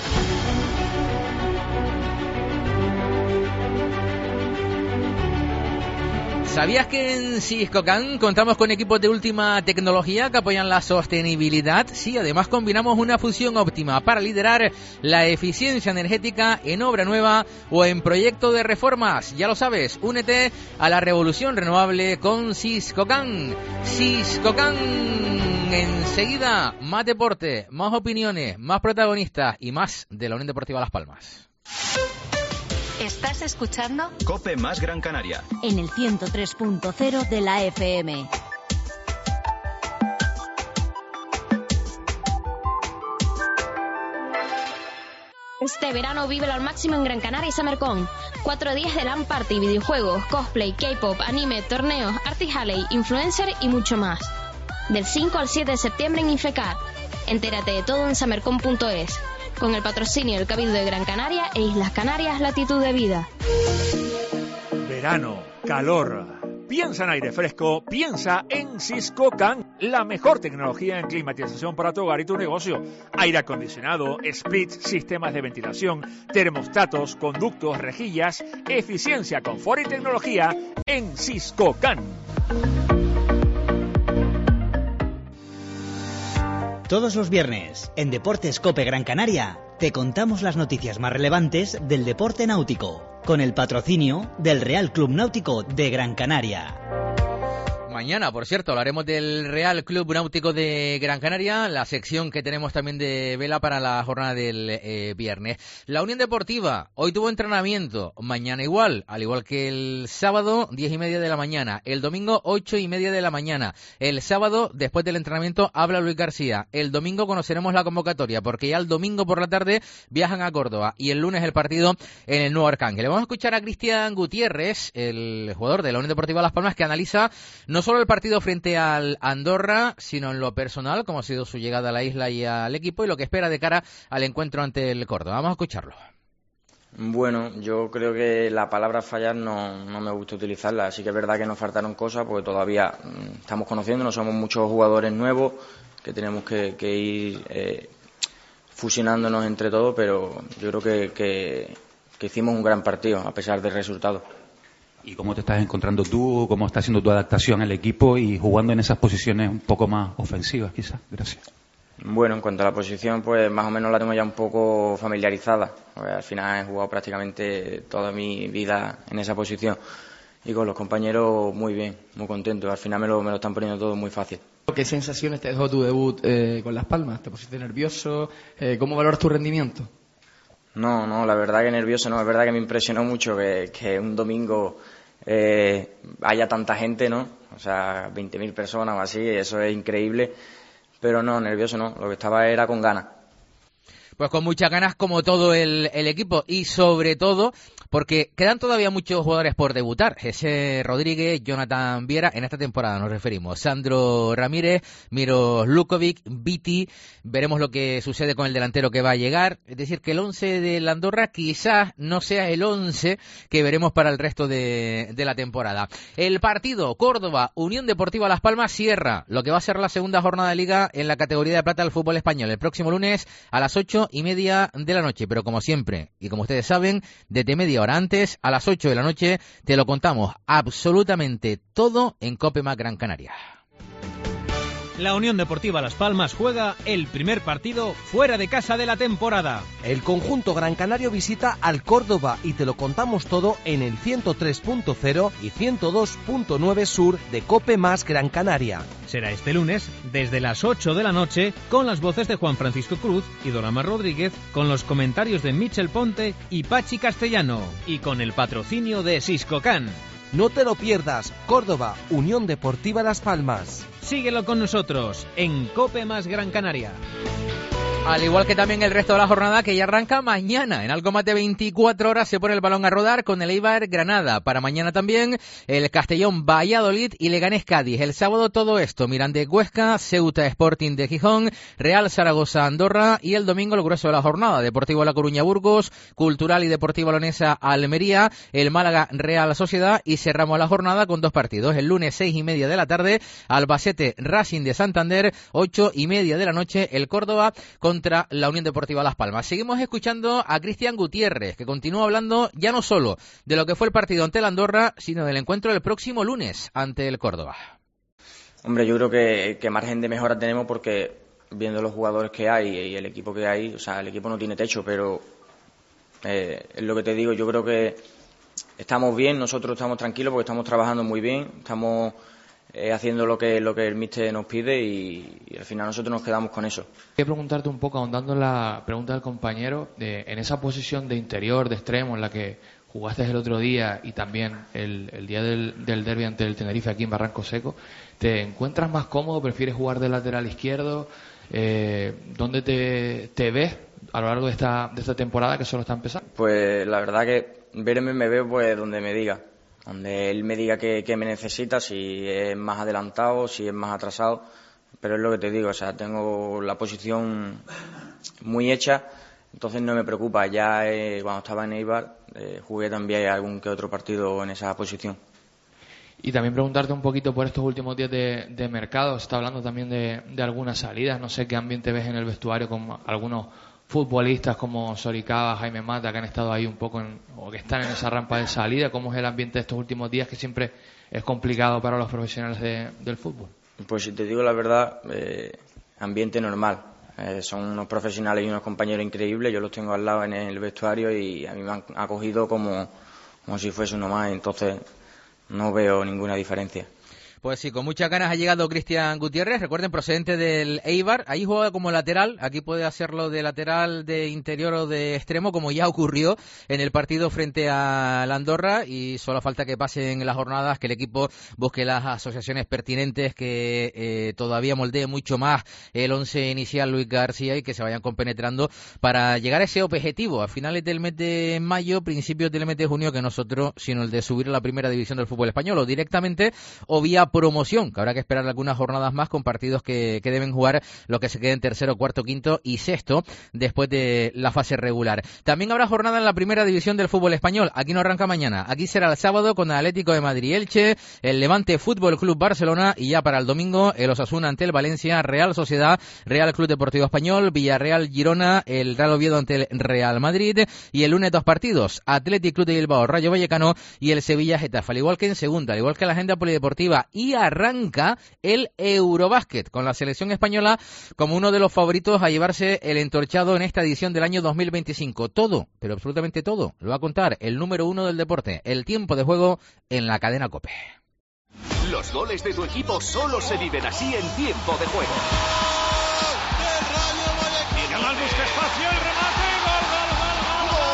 ¿Sabías que en Siscocan contamos con equipos de última tecnología que apoyan la sostenibilidad? Sí, además combinamos una fusión óptima para liderar la eficiencia energética en obra nueva o en proyecto de reformas. Ya lo sabes, únete a la revolución renovable con Siscocan. Siscocan, enseguida, más deporte, más opiniones, más protagonistas y más de la Unión Deportiva Las Palmas. ¿Estás escuchando? COPE más Gran Canaria. En el ciento tres punto cero de la F M. Este verano vívelo al máximo en Gran Canaria y SummerCon. Cuatro días de LAN Party, videojuegos, cosplay, K-pop, anime, torneos, Artist Alley, influencer y mucho más. Del cinco al siete de septiembre en Infecar. Entérate de todo en summercon punto es. Con el patrocinio del Cabildo de Gran Canaria e Islas Canarias Latitud de Vida. Verano, calor. Piensa en aire fresco, piensa en Siscocan, la mejor tecnología en climatización para tu hogar y tu negocio. Aire acondicionado, split, sistemas de ventilación, termostatos, conductos, rejillas, eficiencia, confort y tecnología en Siscocan. Todos los viernes, en Deportes COPE Gran Canaria, te contamos las noticias más relevantes del deporte náutico, con el patrocinio del Real Club Náutico de Gran Canaria. Mañana, por cierto, hablaremos del Real Club Náutico de Gran Canaria, la sección que tenemos también de vela para la jornada del eh, viernes. La Unión Deportiva hoy tuvo entrenamiento, mañana igual, al igual que el sábado, diez y media de la mañana, el domingo, ocho y media de la mañana. El sábado, después del entrenamiento, habla Luis García. El domingo conoceremos la convocatoria, porque ya el domingo por la tarde viajan a Córdoba y el lunes el partido en el Nuevo Arcángel. Vamos a escuchar a Cristian Gutiérrez, el jugador de la Unión Deportiva Las Palmas, que analiza no solo el partido frente al Andorra, sino en lo personal, cómo ha sido su llegada a la isla y al equipo y lo que espera de cara al encuentro ante el Córdoba. Vamos a escucharlo. Bueno, yo creo que la palabra fallar no, no me gusta utilizarla. Sí que es verdad que nos faltaron cosas porque todavía mmm, estamos conociendo, no somos muchos jugadores nuevos que tenemos que, que ir eh, fusionándonos entre todos, pero yo creo que, que, que hicimos un gran partido a pesar del resultado. ¿Y cómo te estás encontrando tú? ¿Cómo está haciendo tu adaptación al equipo y jugando en esas posiciones un poco más ofensivas, quizás? Gracias. Bueno, en cuanto a la posición, pues más o menos la tengo ya un poco familiarizada. Al final he jugado prácticamente toda mi vida en esa posición. Y con los compañeros muy bien, muy contentos. Al final me lo, me lo están poniendo todo muy fácil. ¿Qué sensaciones te dejó tu debut eh, con Las Palmas? ¿Te pusiste nervioso? Eh, ¿Cómo valoras tu rendimiento? No, no, la verdad que nervioso no. Es verdad que me impresionó mucho que, que un domingo eh, haya tanta gente, ¿no? O sea, veinte mil personas o así, eso es increíble. Pero no, nervioso no. Lo que estaba era con ganas. Pues con muchas ganas como todo el, el equipo y sobre todo porque quedan todavía muchos jugadores por debutar. José Rodríguez, Jonathan Viera, en esta temporada nos referimos. Sandro Ramírez, Miro Lukovic, Viti. Veremos lo que sucede con el delantero que va a llegar. Es decir, que el once de Andorra quizás no sea el once que veremos para el resto de, de la temporada. El partido Córdoba, Unión Deportiva Las Palmas cierra lo que va a ser la segunda jornada de liga en la categoría de plata del fútbol español. El próximo lunes a las ocho y media de la noche. Pero como siempre, y como ustedes saben, desde media hora antes, a las ocho de la noche, te lo contamos absolutamente todo en COPE más Gran Canaria. La Unión Deportiva Las Palmas juega el primer partido fuera de casa de la temporada. El conjunto gran canario visita al Córdoba y te lo contamos todo en el ciento tres punto cero y ciento dos punto nueve Sur de COPE más Gran Canaria. Será este lunes desde las ocho de la noche con las voces de Juan Francisco Cruz y Don Amar Rodríguez, con los comentarios de Michel Ponte y Pachi Castellano y con el patrocinio de Siscocan. No te lo pierdas, Córdoba, Unión Deportiva Las Palmas. Síguelo con nosotros en COPE más Gran Canaria. Al igual que también el resto de la jornada que ya arranca mañana. En algo más de veinticuatro horas se pone el balón a rodar con el Eibar Granada. Para mañana también el Castellón Valladolid y Leganés Cádiz. El sábado todo esto, Mirandés Huesca, Ceuta Sporting de Gijón, Real Zaragoza Andorra y el domingo el grueso de la jornada. Deportivo La Coruña Burgos, Cultural y Deportivo Leonesa Almería, el Málaga Real Sociedad y cerramos la jornada con dos partidos. El lunes seis y media de la tarde, Albacete Racing de Santander, ocho y media de la noche, el Córdoba con contra la Unión Deportiva Las Palmas. Seguimos escuchando a Cristian Gutiérrez, que continúa hablando ya no solo de lo que fue el partido ante el Andorra, sino del encuentro del próximo lunes ante el Córdoba. Hombre, yo creo que, que margen de mejora tenemos porque viendo los jugadores que hay y el equipo que hay, o sea, el equipo no tiene techo, pero eh, es lo que te digo, yo creo que estamos bien, nosotros estamos tranquilos porque estamos trabajando muy bien, estamos Eh, haciendo lo que lo que el míster nos pide y, y al final nosotros nos quedamos con eso. Quería preguntarte un poco, ahondando en la pregunta del compañero, de, en esa posición de interior, de extremo, en la que jugaste el otro día y también el, el día del, del derbi ante el Tenerife aquí en Barranco Seco, ¿te encuentras más cómodo? ¿Prefieres jugar de lateral izquierdo? Eh, ¿Dónde te, te ves a lo largo de esta, de esta temporada que solo está empezando? Pues la verdad que verme me veo pues donde me diga, donde él me diga que, que me necesita, si es más adelantado, si es más atrasado, pero es lo que te digo, o sea, tengo la posición muy hecha, entonces no me preocupa. Ya eh, cuando estaba en Eibar eh, jugué también algún que otro partido en esa posición. Y también preguntarte un poquito por estos últimos días de, de mercado. Se está hablando también de, de algunas salidas. No sé qué ambiente ves en el vestuario con algunos futbolistas como Soricaba, Jaime Mata, que han estado ahí un poco en, o que están en esa rampa de salida. ¿Cómo es el ambiente de estos últimos días, que siempre es complicado para los profesionales de, del fútbol? Pues si te digo la verdad, eh, ambiente normal. Eh, son unos profesionales y unos compañeros increíbles. Yo los tengo al lado en el vestuario y a mí me han acogido como, como si fuese uno más. Entonces no veo ninguna diferencia. Pues sí, con muchas ganas ha llegado Cristian Gutiérrez, recuerden, procedente del Eibar. Ahí juega como lateral, aquí puede hacerlo de lateral, de interior o de extremo, como ya ocurrió en el partido frente a la Andorra, y solo falta que pasen las jornadas, que el equipo busque las asociaciones pertinentes, que eh, todavía moldee mucho más el once inicial Luis García y que se vayan compenetrando para llegar a ese objetivo a finales del mes de mayo, principios del mes de junio, que nosotros, sino el de subir a la primera división del fútbol español, o directamente o vía promoción, que habrá que esperar algunas jornadas más con partidos que, que deben jugar los que se queden tercero, cuarto, quinto y sexto después de la fase regular. También habrá jornada en la primera división del fútbol español. Aquí no arranca mañana, aquí será el sábado con el Atlético de Madrid Elche, el Levante Fútbol Club Barcelona, y ya para el domingo el Osasuna ante el Valencia, Real Sociedad, Real Club Deportivo Español, Villarreal Girona, el Real Oviedo ante el Real Madrid, y el lunes dos partidos, Athletic Club de Bilbao Rayo Vallecano y el Sevilla Getafe, al igual que en segunda, al igual que la agenda polideportiva. Y arranca el Eurobásquet con la selección española como uno de los favoritos a llevarse el entorchado en esta edición del año dos mil veinticinco. Todo, pero absolutamente todo, lo va a contar el número uno del deporte, el tiempo de juego en la cadena COPE. Los goles de tu equipo solo se viven así en tiempo de juego. Yamal busca espacio, el remate, gol, gol, gol, gol,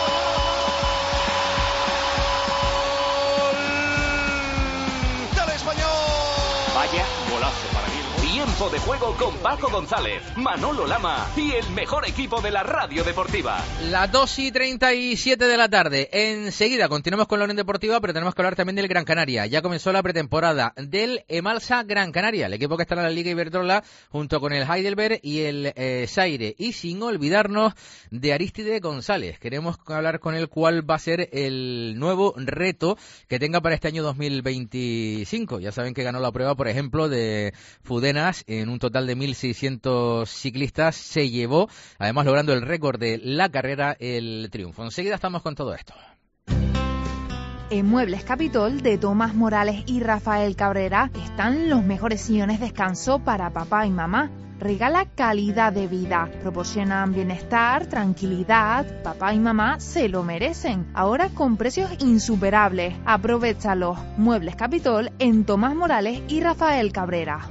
gol. ¡Del Español! Vaya golazo para mí. Tiempo de juego con Paco González, Manolo Lama y el mejor equipo de la radio deportiva. Las dos y treinta y siete de la tarde. Enseguida continuamos con la Unión Deportiva, pero tenemos que hablar también del Gran Canaria. Ya comenzó la pretemporada del Emalsa Gran Canaria, el equipo que está en la Liga Iberdrola junto con el Heidelberg y el eh, Zaire. Y sin olvidarnos de Aristide González. Queremos hablar con él cuál va a ser el nuevo reto que tenga para este año dos mil veinticinco. Ya saben que ganó la prueba, por ejemplo, de Fudenas en un total de mil seiscientos ciclistas. Se llevó, además logrando el récord de la carrera, el triunfo. Enseguida estamos con todo esto. En Muebles Capitol de Tomás Morales y Rafael Cabrera están los mejores sillones descanso para papá y mamá. Regala calidad de vida, proporcionan bienestar, tranquilidad. Papá y mamá se lo merecen. Ahora con precios insuperables. Aprovéchalos. Muebles Capitol en Tomás Morales y Rafael Cabrera.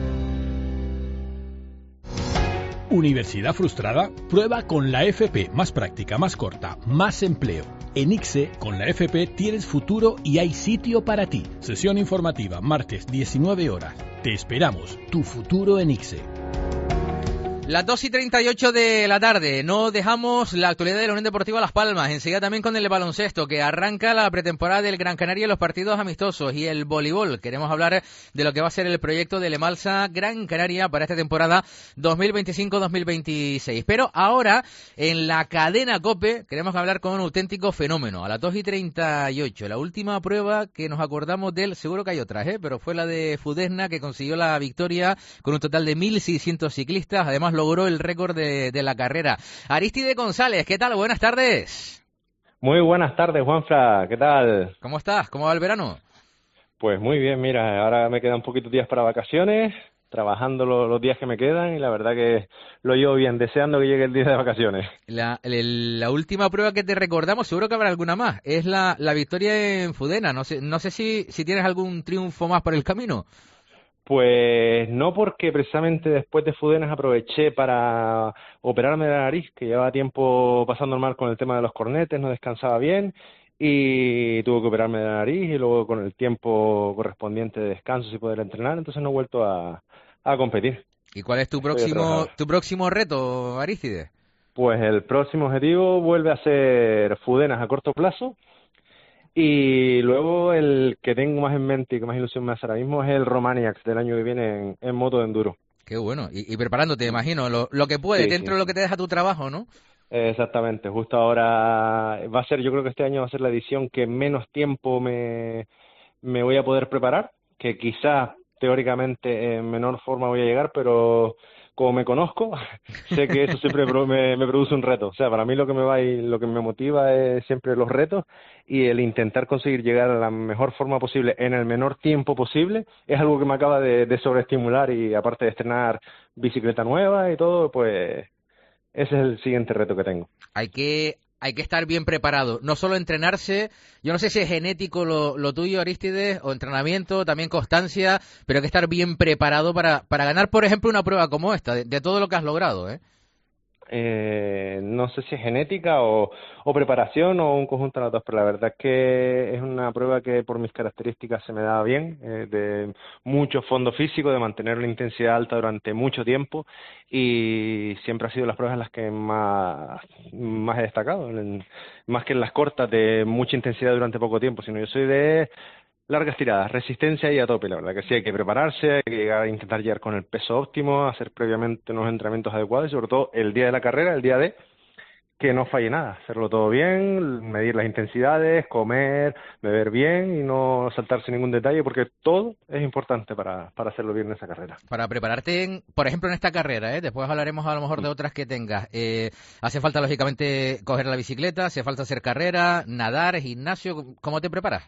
¿Universidad frustrada? Prueba con la F P, más práctica, más corta, más empleo. En I C S E, con la F P tienes futuro y hay sitio para ti. Sesión informativa, martes, diecinueve horas. Te esperamos, tu futuro en I C S E. Las dos y treinta y ocho de la tarde, no dejamos la actualidad de la Unión Deportiva Las Palmas, enseguida también con el baloncesto, que arranca la pretemporada del Gran Canaria y los partidos amistosos, y el voleibol. Queremos hablar de lo que va a ser el proyecto del Emalsa Gran Canaria para esta temporada dos mil veinticinco dos mil veintiséis. Pero ahora, en la cadena COPE, queremos hablar con un auténtico fenómeno. A las dos y treinta y ocho, la última prueba que nos acordamos de él, seguro que hay otras, ¿eh? pero fue la de Fudesna, que consiguió la victoria con un total de mil seiscientos ciclistas. Además, logró el récord de, de la carrera. Aristide González, ¿qué tal? Buenas tardes. Muy buenas tardes, Juanfra, ¿qué tal? ¿Cómo estás? ¿Cómo va el verano? Pues muy bien, mira, ahora me quedan un poquito de días para vacaciones, trabajando lo, los días que me quedan, y la verdad que lo llevo bien, deseando que llegue el día de vacaciones. La, el, la última prueba que te recordamos, seguro que habrá alguna más, es la, la victoria en Fudena. No sé, no sé si, si tienes algún triunfo más por el camino. Pues no, porque precisamente después de Fudenas aproveché para operarme de la nariz, que llevaba tiempo pasando mal con el tema de los cornetes, no descansaba bien y tuve que operarme de la nariz, y luego con el tiempo correspondiente de descanso y poder entrenar, entonces no he vuelto a, a competir. ¿Y cuál es tu próximo tu próximo reto, Arístides? Pues el próximo objetivo vuelve a ser Fudenas a corto plazo. Y luego el que tengo más en mente y que más ilusión me hace ahora mismo es el Romaniacs del año que viene en, en moto de enduro. Qué bueno. Y, y preparándote, imagino, lo, lo que puedes, Sí, dentro sí. de lo que te deja tu trabajo, ¿no? Exactamente. Justo ahora va a ser, yo creo que este año va a ser la edición que menos tiempo me, me voy a poder preparar, que quizás teóricamente en menor forma voy a llegar, pero como me conozco, sé que eso siempre pro- me, me produce un reto. O sea, para mí lo que me va y lo que me motiva es siempre los retos y el intentar conseguir llegar a la mejor forma posible en el menor tiempo posible es algo que me acaba de, de sobreestimular y aparte de estrenar bicicleta nueva y todo, pues ese es el siguiente reto que tengo. Hay que hay que estar bien preparado. No solo entrenarse, yo no sé si es genético lo, lo tuyo, Arístides, o entrenamiento, también constancia, pero hay que estar bien preparado para, para ganar, por ejemplo, una prueba como esta, de, de todo lo que has logrado, ¿eh? Eh, no sé si es genética o, o preparación o un conjunto de las dos, pero la verdad es que es una prueba que por mis características se me da bien, eh, de mucho fondo físico, de mantener la intensidad alta durante mucho tiempo y siempre ha sido las pruebas en las que más, más he destacado, en- más que en las cortas de mucha intensidad durante poco tiempo, sino yo soy de largas tiradas, resistencia y a tope, la verdad que sí, hay que prepararse, hay que llegar a intentar llegar con el peso óptimo, hacer previamente unos entrenamientos adecuados y sobre todo el día de la carrera, el día de, que no falle nada, hacerlo todo bien, medir las intensidades, comer, beber bien y no saltarse ningún detalle porque todo es importante para, para hacerlo bien en esa carrera. Para prepararte, en, por ejemplo, en esta carrera, ¿eh? Después hablaremos a lo mejor de otras que tengas. Eh, hace falta, lógicamente, coger la bicicleta, hace falta hacer carrera, nadar, gimnasio. ¿Cómo te preparas?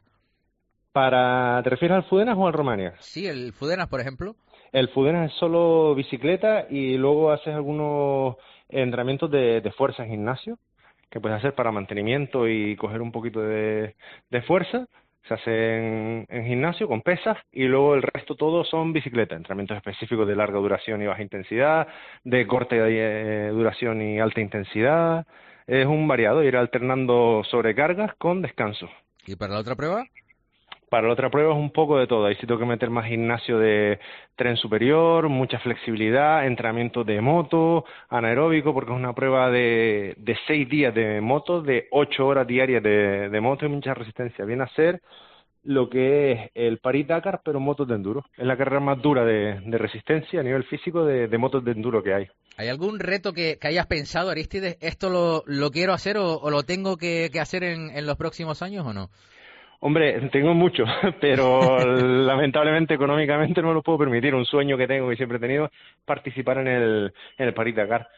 Para, ¿te refieres al Fudenas o al Romania? Sí, el Fudenas, por ejemplo. El Fudenas es solo bicicleta y luego haces algunos entrenamientos de, de fuerza en gimnasio que puedes hacer para mantenimiento y coger un poquito de, de fuerza. Se hace en, en gimnasio con pesas y luego el resto todo son bicicletas, entrenamientos específicos de larga duración y baja intensidad, de corta eh, duración y alta intensidad. Es un variado, ir alternando sobrecargas con descanso. ¿Y para la otra prueba? Para la otra prueba es un poco de todo. Ahí sí tengo que meter más gimnasio de tren superior, mucha flexibilidad, entrenamiento de moto, anaeróbico, porque es una prueba de, de seis días de moto, de ocho horas diarias de, de moto y mucha resistencia. Viene a ser lo que es el París-Dakar, pero motos de enduro. Es la carrera más dura de, de resistencia a nivel físico de, de motos de enduro que hay. ¿Hay algún reto que, que hayas pensado, Arístides, esto lo, lo quiero hacer o, o lo tengo que, que hacer en, en los próximos años o no? Hombre, tengo mucho, pero lamentablemente económicamente no me lo puedo permitir. Un sueño que tengo y siempre he tenido es participar en el, en el París-Dakar,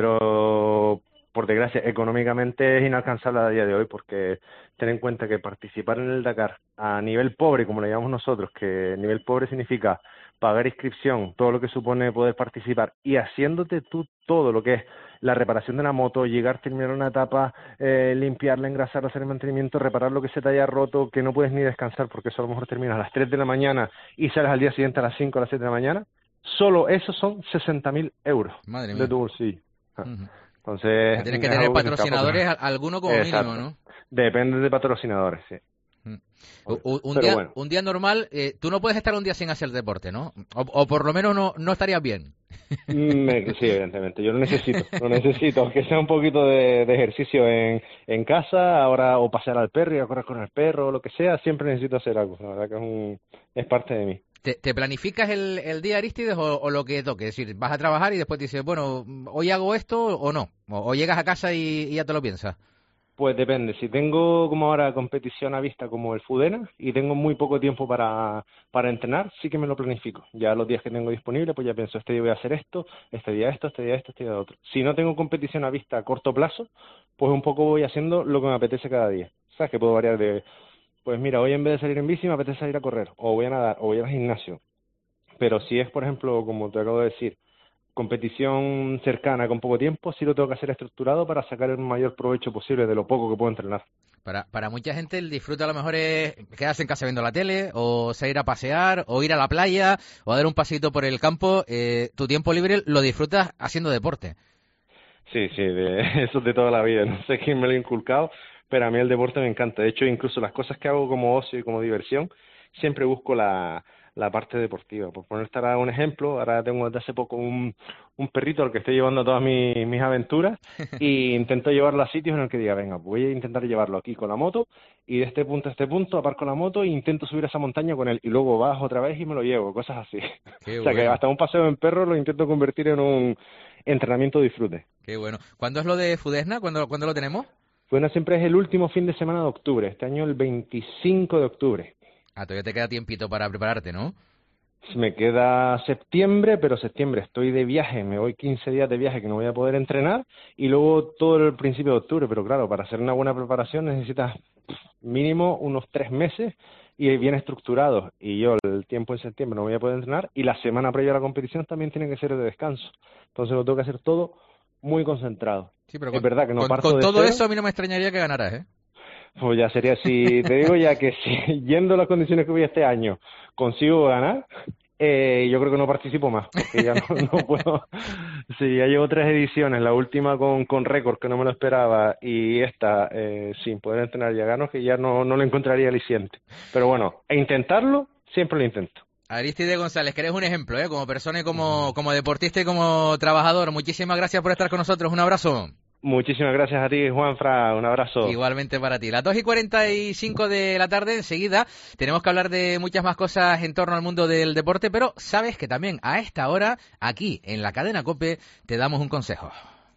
pero por desgracia económicamente es inalcanzable a día de hoy porque ten en cuenta que participar en el Dakar a nivel pobre, como le llamamos nosotros, que nivel pobre significa pagar inscripción, todo lo que supone poder participar y haciéndote tú todo lo que es la reparación de la moto, llegar, terminar una etapa, eh, limpiarla, engrasarla, hacer el mantenimiento, reparar lo que se te haya roto, que no puedes ni descansar porque eso a lo mejor terminas a las tres de la mañana y sales al día siguiente a las cinco o a las siete de la mañana, solo eso son sesenta mil euros Madre de mía. tu bolsillo. Ah. Ujú. Entonces, Tienes que es tener algo que se patrocinadores, escapa. al- alguno como Exacto. mínimo, ¿no? Depende de patrocinadores, sí. U- u- Un, Pero día, bueno. un día normal, eh, tú no puedes estar un día sin hacer deporte, ¿no? O, o por lo menos no, no estarías bien. Me- sí, evidentemente, yo lo necesito, lo necesito, aunque sea un poquito de, de ejercicio en, en casa, ahora o pasear al perro, ir a correr con el perro, o lo que sea, siempre necesito hacer algo, la verdad que es, un, es parte de mí. ¿Te, te planificas el, el día, Arístides, o, o lo que toque? Es decir, vas a trabajar y después dices, bueno, hoy hago esto o no. O, o llegas a casa y, y ya te lo piensas. Pues depende, si tengo como ahora competición a vista como el Fudena y tengo muy poco tiempo para, para entrenar, sí que me lo planifico. Ya los días que tengo disponible, pues ya pienso, este día voy a hacer esto, este día esto, este día esto, este día otro. Si no tengo competición a vista a corto plazo, pues un poco voy haciendo lo que me apetece cada día. ¿Sabes? Que puedo variar de, pues mira, hoy en vez de salir en bici me apetece salir a correr, o voy a nadar, o voy al gimnasio. Pero si es, por ejemplo, como te acabo de decir, competición cercana con poco tiempo, sí lo tengo que hacer estructurado para sacar el mayor provecho posible de lo poco que puedo entrenar. Para, para mucha gente el disfrute a lo mejor es quedarse en casa viendo la tele, o salir a pasear, o ir a la playa, o dar un paseito por el campo. Eh, tu tiempo libre lo disfrutas haciendo deporte. Sí, sí, de, eso es de toda la vida. No sé quién me lo ha inculcado, pero a mí el deporte me encanta. De hecho, incluso las cosas que hago como ocio y como diversión, siempre busco la, la parte deportiva. Por ponerte ahora un ejemplo, ahora tengo desde hace poco un, un perrito al que estoy llevando a todas mis, mis aventuras y intento llevarlo a sitios en el que diga, venga, voy a intentar llevarlo aquí con la moto y de este punto a este punto aparco la moto e intento subir a esa montaña con él y luego bajo otra vez y me lo llevo, cosas así. Qué o sea bueno. que hasta un paseo en perro lo intento convertir en un entrenamiento disfrute. Qué bueno. ¿Cuándo es lo de Fudesna? ¿Cuándo, ¿cuándo lo tenemos? Bueno, siempre es el último fin de semana de octubre, este año el veinticinco de octubre. Ah, todavía te queda tiempito para prepararte, ¿no? Me queda septiembre, pero septiembre estoy de viaje, me voy quince días de viaje que no voy a poder entrenar y luego todo el principio de octubre, pero claro, para hacer una buena preparación necesitas mínimo unos tres meses y bien estructurados y yo el tiempo en septiembre no voy a poder entrenar y la semana previa a la competición también tiene que ser de descanso, entonces lo tengo que hacer todo muy concentrado. Sí, pero es con, verdad que no con, parto con de todo cero. eso a mí no me extrañaría que ganaras, ¿eh? Pues ya sería así, te digo ya que si yendo a las condiciones que voy este año consigo ganar, eh, yo creo que no participo más, porque ya no, no puedo. Sí, ya llevo tres ediciones, la última con, con récord, que no me lo esperaba, y esta eh, sin poder entrenar ya gano, que ya no, no le encontraría aliciente. Pero bueno, e intentarlo, siempre lo intento. Aristide González, que eres un ejemplo, ¿eh? Como persona y como, como deportista y como trabajador. Muchísimas gracias por estar con nosotros. Un abrazo. Muchísimas gracias a ti, Juanfra. Un abrazo. Igualmente para ti. Las dos y cuarenta y cinco de la tarde, enseguida tenemos que hablar de muchas más cosas en torno al mundo del deporte, pero sabes que también a esta hora, aquí en la cadena COPE, te damos un consejo.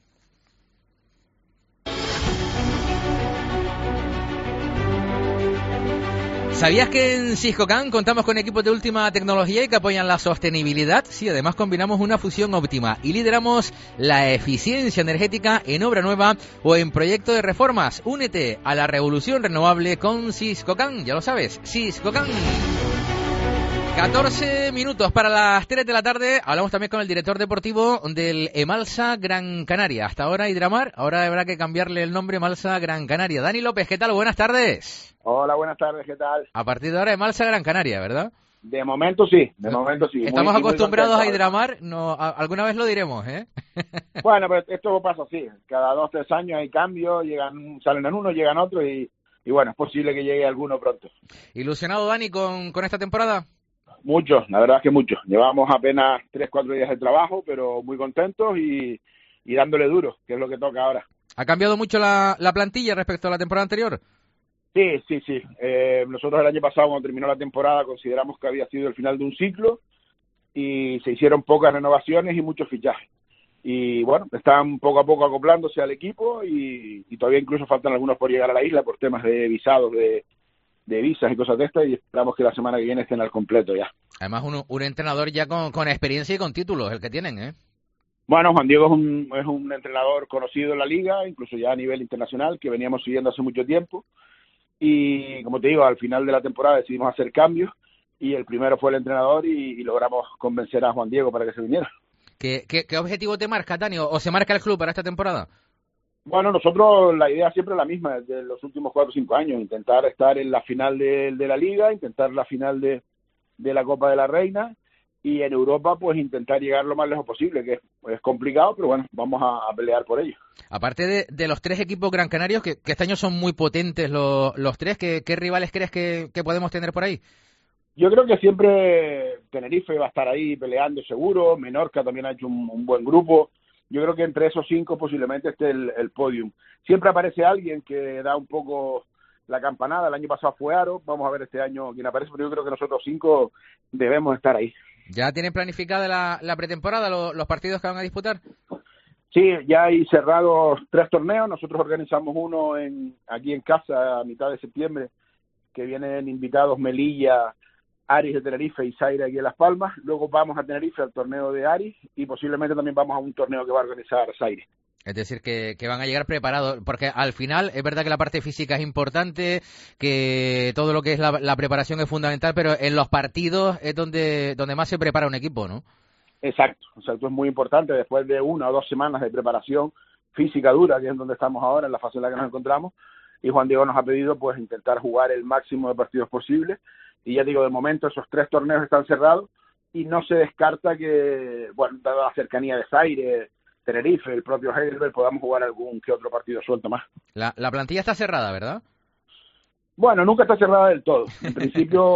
¿Sabías que en Siscocan contamos con equipos de última tecnología y que apoyan la sostenibilidad? Sí, además combinamos una fusión óptima y lideramos la eficiencia energética en obra nueva o en proyecto de reformas. Únete a la revolución renovable con Siscocan, ya lo sabes, Siscocan. catorce minutos para las tres de la tarde. Hablamos también con el director deportivo del Emalsa Gran Canaria. Hasta ahora Hidramar, ahora habrá que cambiarle el nombre Emalsa Gran Canaria. Dani López, ¿qué tal? Buenas tardes. Hola, buenas tardes, ¿qué tal? A partir de ahora Emalsa Gran Canaria, ¿verdad? De momento sí, de momento sí. Estamos muy, acostumbrados muy a Hidramar, no, a, alguna vez lo diremos, ¿eh? Bueno, pero esto pasa así, cada dos, tres años hay cambios, llegan, salen en uno, llegan otros y, y bueno, es posible que llegue alguno pronto. ¿Ilusionado, Dani, con, con esta temporada? Muchos, la verdad es que muchos. Llevamos apenas tres, cuatro días de trabajo, pero muy contentos y, y dándole duro, que es lo que toca ahora. ¿Ha cambiado mucho la, la plantilla respecto a la temporada anterior? Sí, sí, sí. Eh, nosotros el año pasado, cuando terminó la temporada, consideramos que había sido el final de un ciclo y se hicieron pocas renovaciones y muchos fichajes. Y bueno, están poco a poco acoplándose al equipo y, y todavía incluso faltan algunos por llegar a la isla por temas de visados, de, de visas y cosas de estas, y esperamos que la semana que viene estén al completo ya. Además, un, un entrenador ya con, con experiencia y con títulos, el que tienen, ¿eh? Bueno, Juan Diego es un, es un entrenador conocido en la liga, incluso ya a nivel internacional, que veníamos siguiendo hace mucho tiempo. Y como te digo, al final de la temporada decidimos hacer cambios y el primero fue el entrenador y, y logramos convencer a Juan Diego para que se viniera. ¿Qué, qué, qué objetivo te marca, Dani, o, o se marca el club para esta temporada? Bueno, nosotros la idea siempre es la misma desde los últimos cuatro o cinco años, intentar estar en la final de, de la Liga, intentar la final de, de la Copa de la Reina y en Europa pues intentar llegar lo más lejos posible, que es, es complicado, pero bueno, vamos a, a pelear por ello. Aparte de, de los tres equipos gran canarios, que, que este año son muy potentes los, los tres, ¿qué, qué rivales crees que, que podemos tener por ahí? Yo creo que siempre Tenerife va a estar ahí peleando seguro, Menorca también ha hecho un, un buen grupo, yo creo que entre esos cinco posiblemente esté el, el podium. Siempre aparece alguien que da un poco la campanada, el año pasado fue Aro, vamos a ver este año quién aparece, pero yo creo que nosotros cinco debemos estar ahí. ¿Ya tienen planificada la, la pretemporada, lo, los partidos que van a disputar? Sí, ya hay cerrados tres torneos. Nosotros organizamos uno en aquí en casa a mitad de septiembre, que vienen invitados Melilla, Aris de Tenerife y Zaire aquí en Las Palmas. Luego vamos a Tenerife al torneo de Aris y posiblemente también vamos a un torneo que va a organizar Zaire. Es decir, que, que van a llegar preparados, porque al final es verdad que la parte física es importante, que todo lo que es la, la preparación es fundamental, pero en los partidos es donde, donde más se prepara un equipo, ¿no? Exacto, exacto, es muy importante después de una o dos semanas de preparación física dura, que es donde estamos ahora, en la fase en la que nos encontramos, y Juan Diego nos ha pedido pues intentar jugar el máximo de partidos posible, y ya digo, de momento esos tres torneos están cerrados, y no se descarta que, bueno, dada la cercanía de Zaire, Tenerife, el propio Heidelberg, podamos jugar algún que otro partido suelto más. La, la plantilla está cerrada, ¿verdad? Bueno, nunca está cerrada del todo. En principio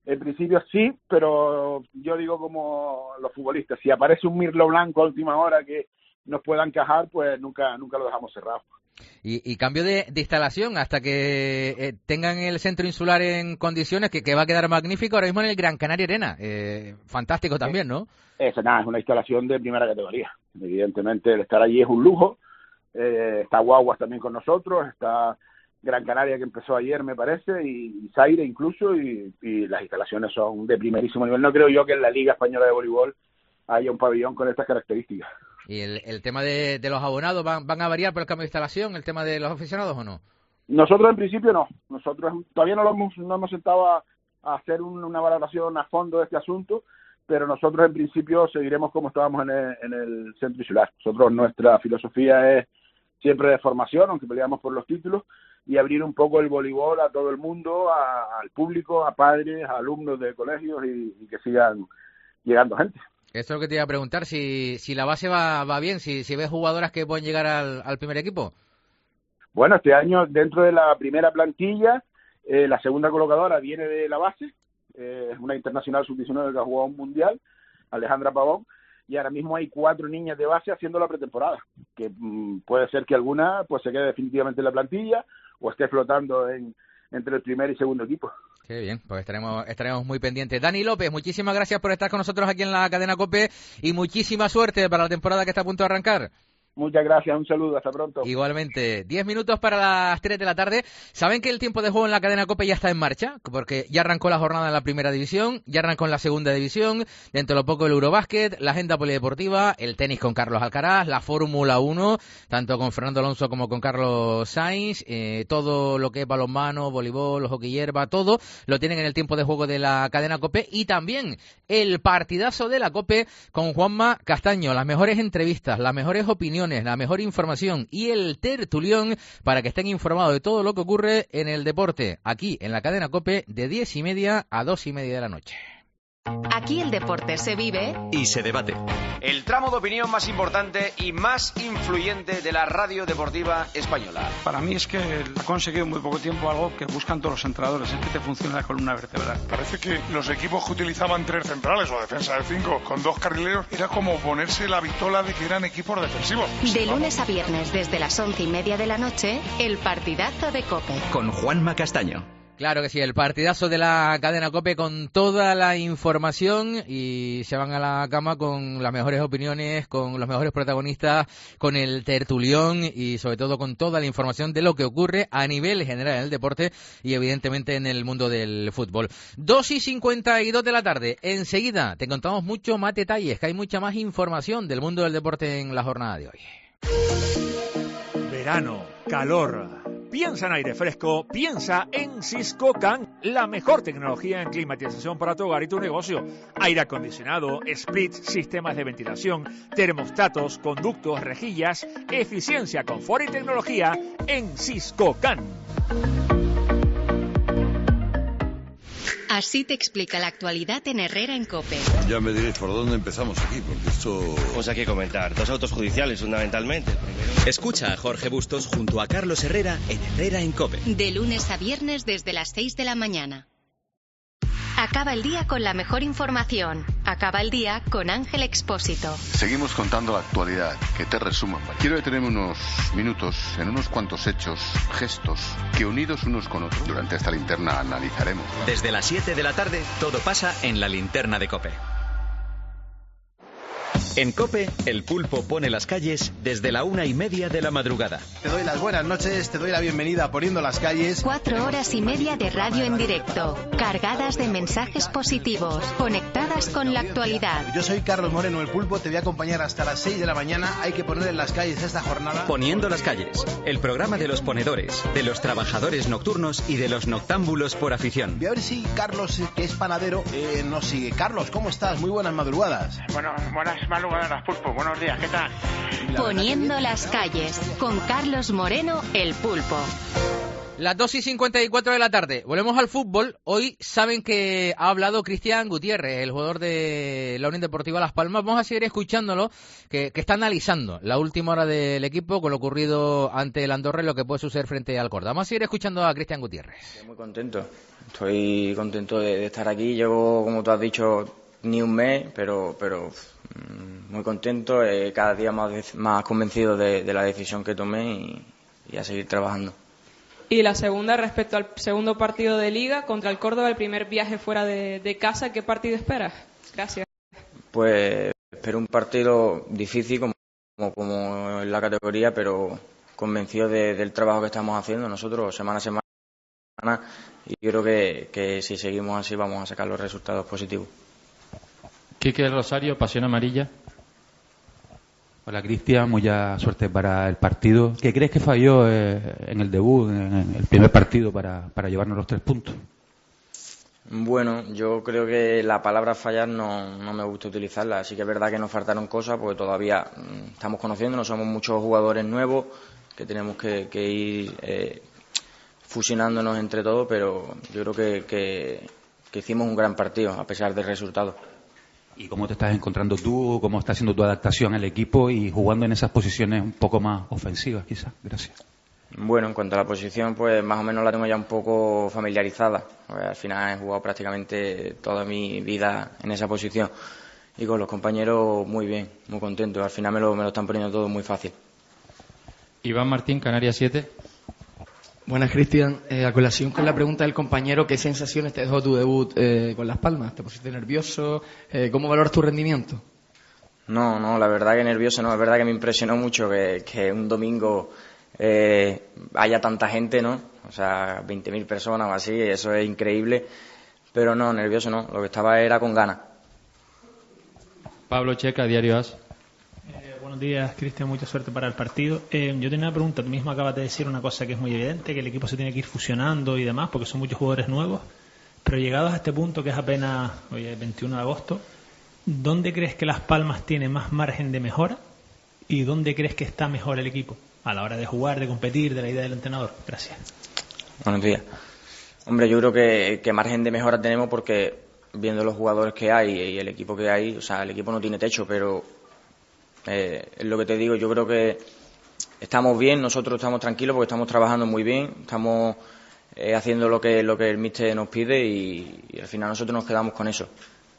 En principio sí, pero yo digo como los futbolistas, si aparece un mirlo blanco a última hora que nos pueda encajar, pues nunca nunca lo dejamos cerrado. Y, y cambio de, de instalación hasta que eh, tengan el centro insular en condiciones que, que va a quedar magnífico ahora mismo en el Gran Canaria Arena. Eh, fantástico también, ¿no? Es, nada, es una instalación de primera categoría. Evidentemente el estar allí es un lujo. Eh, está Guaguas también con nosotros, está Gran Canaria que empezó ayer me parece, y, y Zaire incluso, y, y las instalaciones son de primerísimo nivel. No creo yo que en la Liga Española de Voleibol haya un pabellón con estas características. ¿Y el, el tema de, de los abonados van, van a variar por el cambio de instalación, el tema de los aficionados o no? Nosotros en principio no, nosotros todavía no, lo hemos, no hemos sentado a, a hacer un, una valoración a fondo de este asunto, pero nosotros en principio seguiremos como estábamos en el, en el centro insular. Nosotros, nuestra filosofía es siempre de formación, aunque peleamos por los títulos, y abrir un poco el voleibol a todo el mundo, a, al público, a padres, a alumnos de colegios, y, y que sigan llegando gente. Esto es lo que te iba a preguntar, si, si la base va, va bien, si, si ves jugadoras que pueden llegar al, al primer equipo. Bueno, este año dentro de la primera plantilla, eh, la segunda colocadora viene de la base, es eh, una internacional sub diecinueve que ha jugado un mundial, Alejandra Pavón, y ahora mismo hay cuatro niñas de base haciendo la pretemporada, que mmm, puede ser que alguna pues se quede definitivamente en la plantilla o esté flotando en, entre el primer y segundo equipo. Qué bien, pues estaremos estaremos muy pendientes. Dani López, muchísimas gracias por estar con nosotros aquí en la cadena COPE y muchísima suerte para la temporada que está a punto de arrancar. Muchas gracias, un saludo, hasta pronto. Igualmente, diez minutos para las tres de la tarde. ¿Saben que el tiempo de juego en la cadena COPE ya está en marcha? Porque ya arrancó la jornada en la primera división, ya arrancó en la segunda división, dentro de lo poco el Eurobásquet, la agenda polideportiva, el tenis con Carlos Alcaraz, la Fórmula uno, tanto con Fernando Alonso como con Carlos Sainz, eh, todo lo que es balonmano, voleibol, hockey hierba, todo lo tienen en el tiempo de juego de la cadena COPE, y también el partidazo de la COPE con Juanma Castaño, las mejores entrevistas, las mejores opiniones, la mejor información y el tertulión para que estén informados de todo lo que ocurre en el deporte, aquí en la cadena COPE de diez y media a dos y media de la noche. Aquí el deporte se vive y se debate. El tramo de opinión más importante y más influyente de la radio deportiva española. Para mí es que ha conseguido en muy poco tiempo algo que buscan todos los entrenadores, es que te funcione la columna vertebral. Parece que los equipos que utilizaban tres centrales o defensa de cinco con dos carrileros era como ponerse la vitola de que eran equipos defensivos. De lunes a viernes desde las once y media de la noche, el partidazo de COPE. Con Juanma Castaño. Claro que sí, el partidazo de la cadena COPE con toda la información, y se van a la cama con las mejores opiniones, con los mejores protagonistas, con el tertulión y sobre todo con toda la información de lo que ocurre a nivel general en el deporte y evidentemente en el mundo del fútbol. dos y cincuenta y dos de la tarde, enseguida te contamos mucho más detalles, que hay mucha más información del mundo del deporte en la jornada de hoy. Verano, calor. Piensa en aire fresco, piensa en Siscocan, la mejor tecnología en climatización para tu hogar y tu negocio. Aire acondicionado, split, sistemas de ventilación, termostatos, conductos, rejillas, eficiencia, confort y tecnología en Siscocan. Así te explica la actualidad en Herrera en COPE. Ya me diréis por dónde empezamos aquí, porque esto... Pues hay que comentar, dos autos judiciales fundamentalmente. Primero... Escucha a Jorge Bustos junto a Carlos Herrera en Herrera en COPE. De lunes a viernes desde las seis de la mañana. Acaba el día con la mejor información. Acaba el día con Ángel Expósito. Seguimos contando la actualidad, que te resuman. Quiero detenerme unos minutos en unos cuantos hechos, gestos, que unidos unos con otros, durante esta linterna analizaremos. Desde las siete de la tarde, todo pasa en la linterna de COPE. En COPE, el pulpo pone las calles desde la una y media de la madrugada. Te doy las buenas noches, te doy la bienvenida a Poniendo las Calles. Cuatro horas y media de radio en directo, cargadas de mensajes positivos, conectadas con la actualidad. Yo soy Carlos Moreno, el pulpo, te voy a acompañar hasta las seis de la mañana. Hay que poner en las calles esta jornada. Poniendo las calles, el programa de los ponedores, de los trabajadores nocturnos y de los noctámbulos por afición. Voy a ver si Carlos, que es panadero, eh, nos sigue. Carlos, ¿cómo estás? Muy buenas madrugadas. Bueno, buenas madrugadas. Pulpo, buenos días, ¿qué tal? Poniendo las calles, con Carlos Moreno, el pulpo. Las dos y cincuenta y cuatro de la tarde, volvemos al fútbol. Hoy saben que ha hablado Cristian Gutiérrez, el jugador de la Unión Deportiva Las Palmas. Vamos a seguir escuchándolo, que, que está analizando la última hora del equipo con lo ocurrido ante el Andorra y lo que puede suceder frente al Córdoba. Vamos a seguir escuchando a Cristian Gutiérrez. Estoy muy contento, estoy contento de, de estar aquí. Llevo, como tú has dicho, ni un mes, pero, pero mmm, muy contento, eh, cada día más, más convencido de, de la decisión que tomé y, y a seguir trabajando. Y la segunda, respecto al segundo partido de Liga contra el Córdoba, el primer viaje fuera de, de casa, ¿qué partido esperas? Gracias. Pues espero un partido difícil como, como, como en la categoría, pero convencido de, del trabajo que estamos haciendo nosotros semana a semana, y creo que, que si seguimos así vamos a sacar los resultados positivos. Quique Rosario, Pasión Amarilla. Hola Cristian, mucha suerte para el partido. ¿Qué crees que falló eh, en el debut, en el primer partido, para, para llevarnos los tres puntos? Bueno, yo creo que la palabra fallar no, no me gusta utilizarla, así que es verdad que nos faltaron cosas porque todavía mmm, estamos conociéndonos, somos muchos jugadores nuevos que tenemos que, que ir eh, fusionándonos entre todos, pero yo creo que, que, que hicimos un gran partido a pesar del resultado. ¿Y cómo te estás encontrando tú? ¿Cómo está haciendo tu adaptación al equipo y jugando en esas posiciones un poco más ofensivas, quizás? Gracias. Bueno, en cuanto a la posición, pues más o menos la tengo ya un poco familiarizada. Pues, al final he jugado prácticamente toda mi vida en esa posición. Y con los compañeros muy bien, muy contento. Al final me lo, me lo están poniendo todo muy fácil. Iván Martín, Canarias siete. Buenas, Cristian. Eh, a colación con la pregunta del compañero, ¿qué sensaciones te dejó tu debut eh, con Las Palmas? ¿Te pusiste nervioso? Eh, ¿Cómo valoras tu rendimiento? No, no, la verdad que nervioso no. Es verdad que me impresionó mucho que, que un domingo eh, haya tanta gente, ¿no? O sea, veinte mil personas o así, eso es increíble. Pero no, nervioso no. Lo que estaba era con ganas. Pablo Checa, Diario As. Buenos días, Cristian, mucha suerte para el partido. Eh, yo tenía una pregunta, tú mismo acabas de decir una cosa que es muy evidente, que el equipo se tiene que ir fusionando y demás, porque son muchos jugadores nuevos, pero llegados a este punto, que es apenas hoy es veintiuno de agosto, ¿dónde crees que Las Palmas tiene más margen de mejora y dónde crees que está mejor el equipo a la hora de jugar, de competir, de la idea del entrenador? Gracias. Buenos días. Hombre, yo creo que, que margen de mejora tenemos porque viendo los jugadores que hay y el equipo que hay, o sea, el equipo no tiene techo, pero Eh, es lo que te digo, yo creo que estamos bien, nosotros estamos tranquilos porque estamos trabajando muy bien, estamos eh, haciendo lo que lo que el míster nos pide y, y al final nosotros nos quedamos con eso.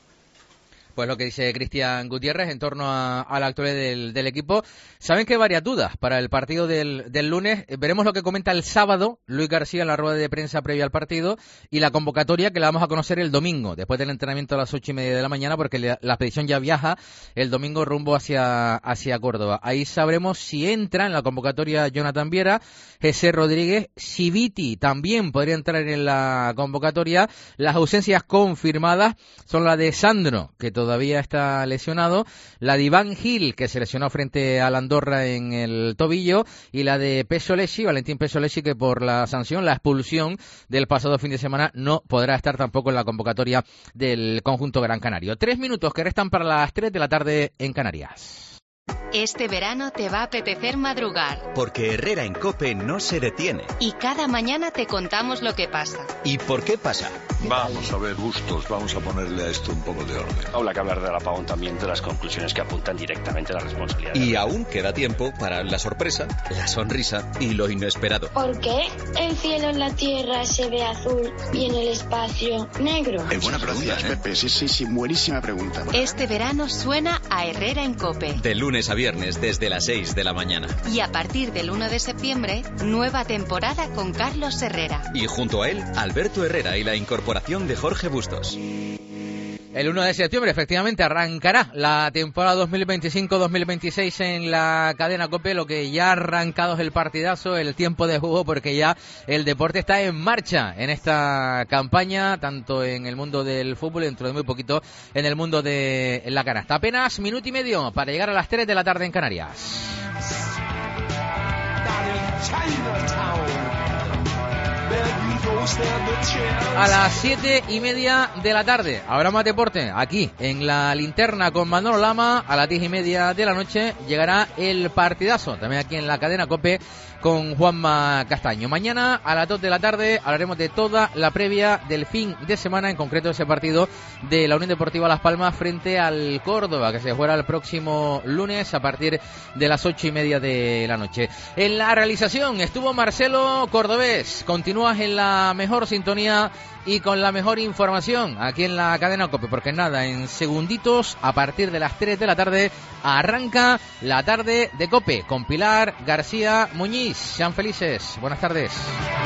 Pues lo que dice Cristian Gutiérrez en torno a, a la actualidad del, del equipo. Saben que hay varias dudas para el partido del, del lunes. Veremos lo que comenta el sábado Luis García en la rueda de prensa previa al partido y la convocatoria que la vamos a conocer el domingo, después del entrenamiento a las ocho y media de la mañana, porque la, la expedición ya viaja el domingo rumbo hacia, hacia Córdoba. Ahí sabremos si entra en la convocatoria Jonathan Viera, José Rodríguez, Civiti también podría entrar en la convocatoria. Las ausencias confirmadas son la de Sandro, que todavía está lesionado, la de Iván Gil, que se lesionó frente al Andorra en el tobillo, y la de Pessoleschi, Valentín Pessoleschi, que por la sanción, la expulsión del pasado fin de semana, no podrá estar tampoco en la convocatoria del conjunto gran canario. Tres minutos que restan para las tres de la tarde en Canarias. Este verano te va a apetecer madrugar. Porque Herrera en COPE no se detiene. Y cada mañana te contamos lo que pasa. ¿Y por qué pasa? Vamos a ver, Bustos, vamos a ponerle a esto un poco de orden. Habla que hablar del apagón también de las conclusiones que apuntan directamente a la responsabilidad. Y aún queda tiempo para la sorpresa, la sonrisa y lo inesperado. ¿Por qué el cielo en la tierra se ve azul y en el espacio negro? Es buena pregunta, ¿eh? Pepe, sí, sí, sí, buenísima pregunta. Este verano suena a Herrera en COPE. De lunes a viernes desde las seis de la mañana. Y a partir del uno de septiembre, nueva temporada con Carlos Herrera. Y junto a él, Alberto Herrera y la incorporación de Jorge Bustos. El uno de septiembre, efectivamente, arrancará la temporada dos mil veinticinco dos mil veintiséis en la cadena COPE, lo que ya ha arrancado es el partidazo, el tiempo de juego, porque ya el deporte está en marcha en esta campaña, tanto en el mundo del fútbol y dentro de muy poquito en el mundo de la canasta. Apenas minuto y medio para llegar a las tres de la tarde en Canarias. A las siete y media de la tarde habrá más deporte aquí en la linterna con Manolo Lama. A las diez y media de la noche llegará el partidazo también aquí en la cadena COPE con Juanma Castaño. Mañana a las dos de la tarde hablaremos de toda la previa del fin de semana, en concreto ese partido de la Unión Deportiva Las Palmas frente al Córdoba, que se jugará el próximo lunes a partir de las ocho y media de la noche. En la realización estuvo Marcelo Cordobés. Continúas en la la mejor sintonía y con la mejor información aquí en la cadena COPE, porque nada, en segunditos, a partir de las tres de la tarde, arranca la tarde de COPE con Pilar García Muñiz. Sean felices. Buenas tardes.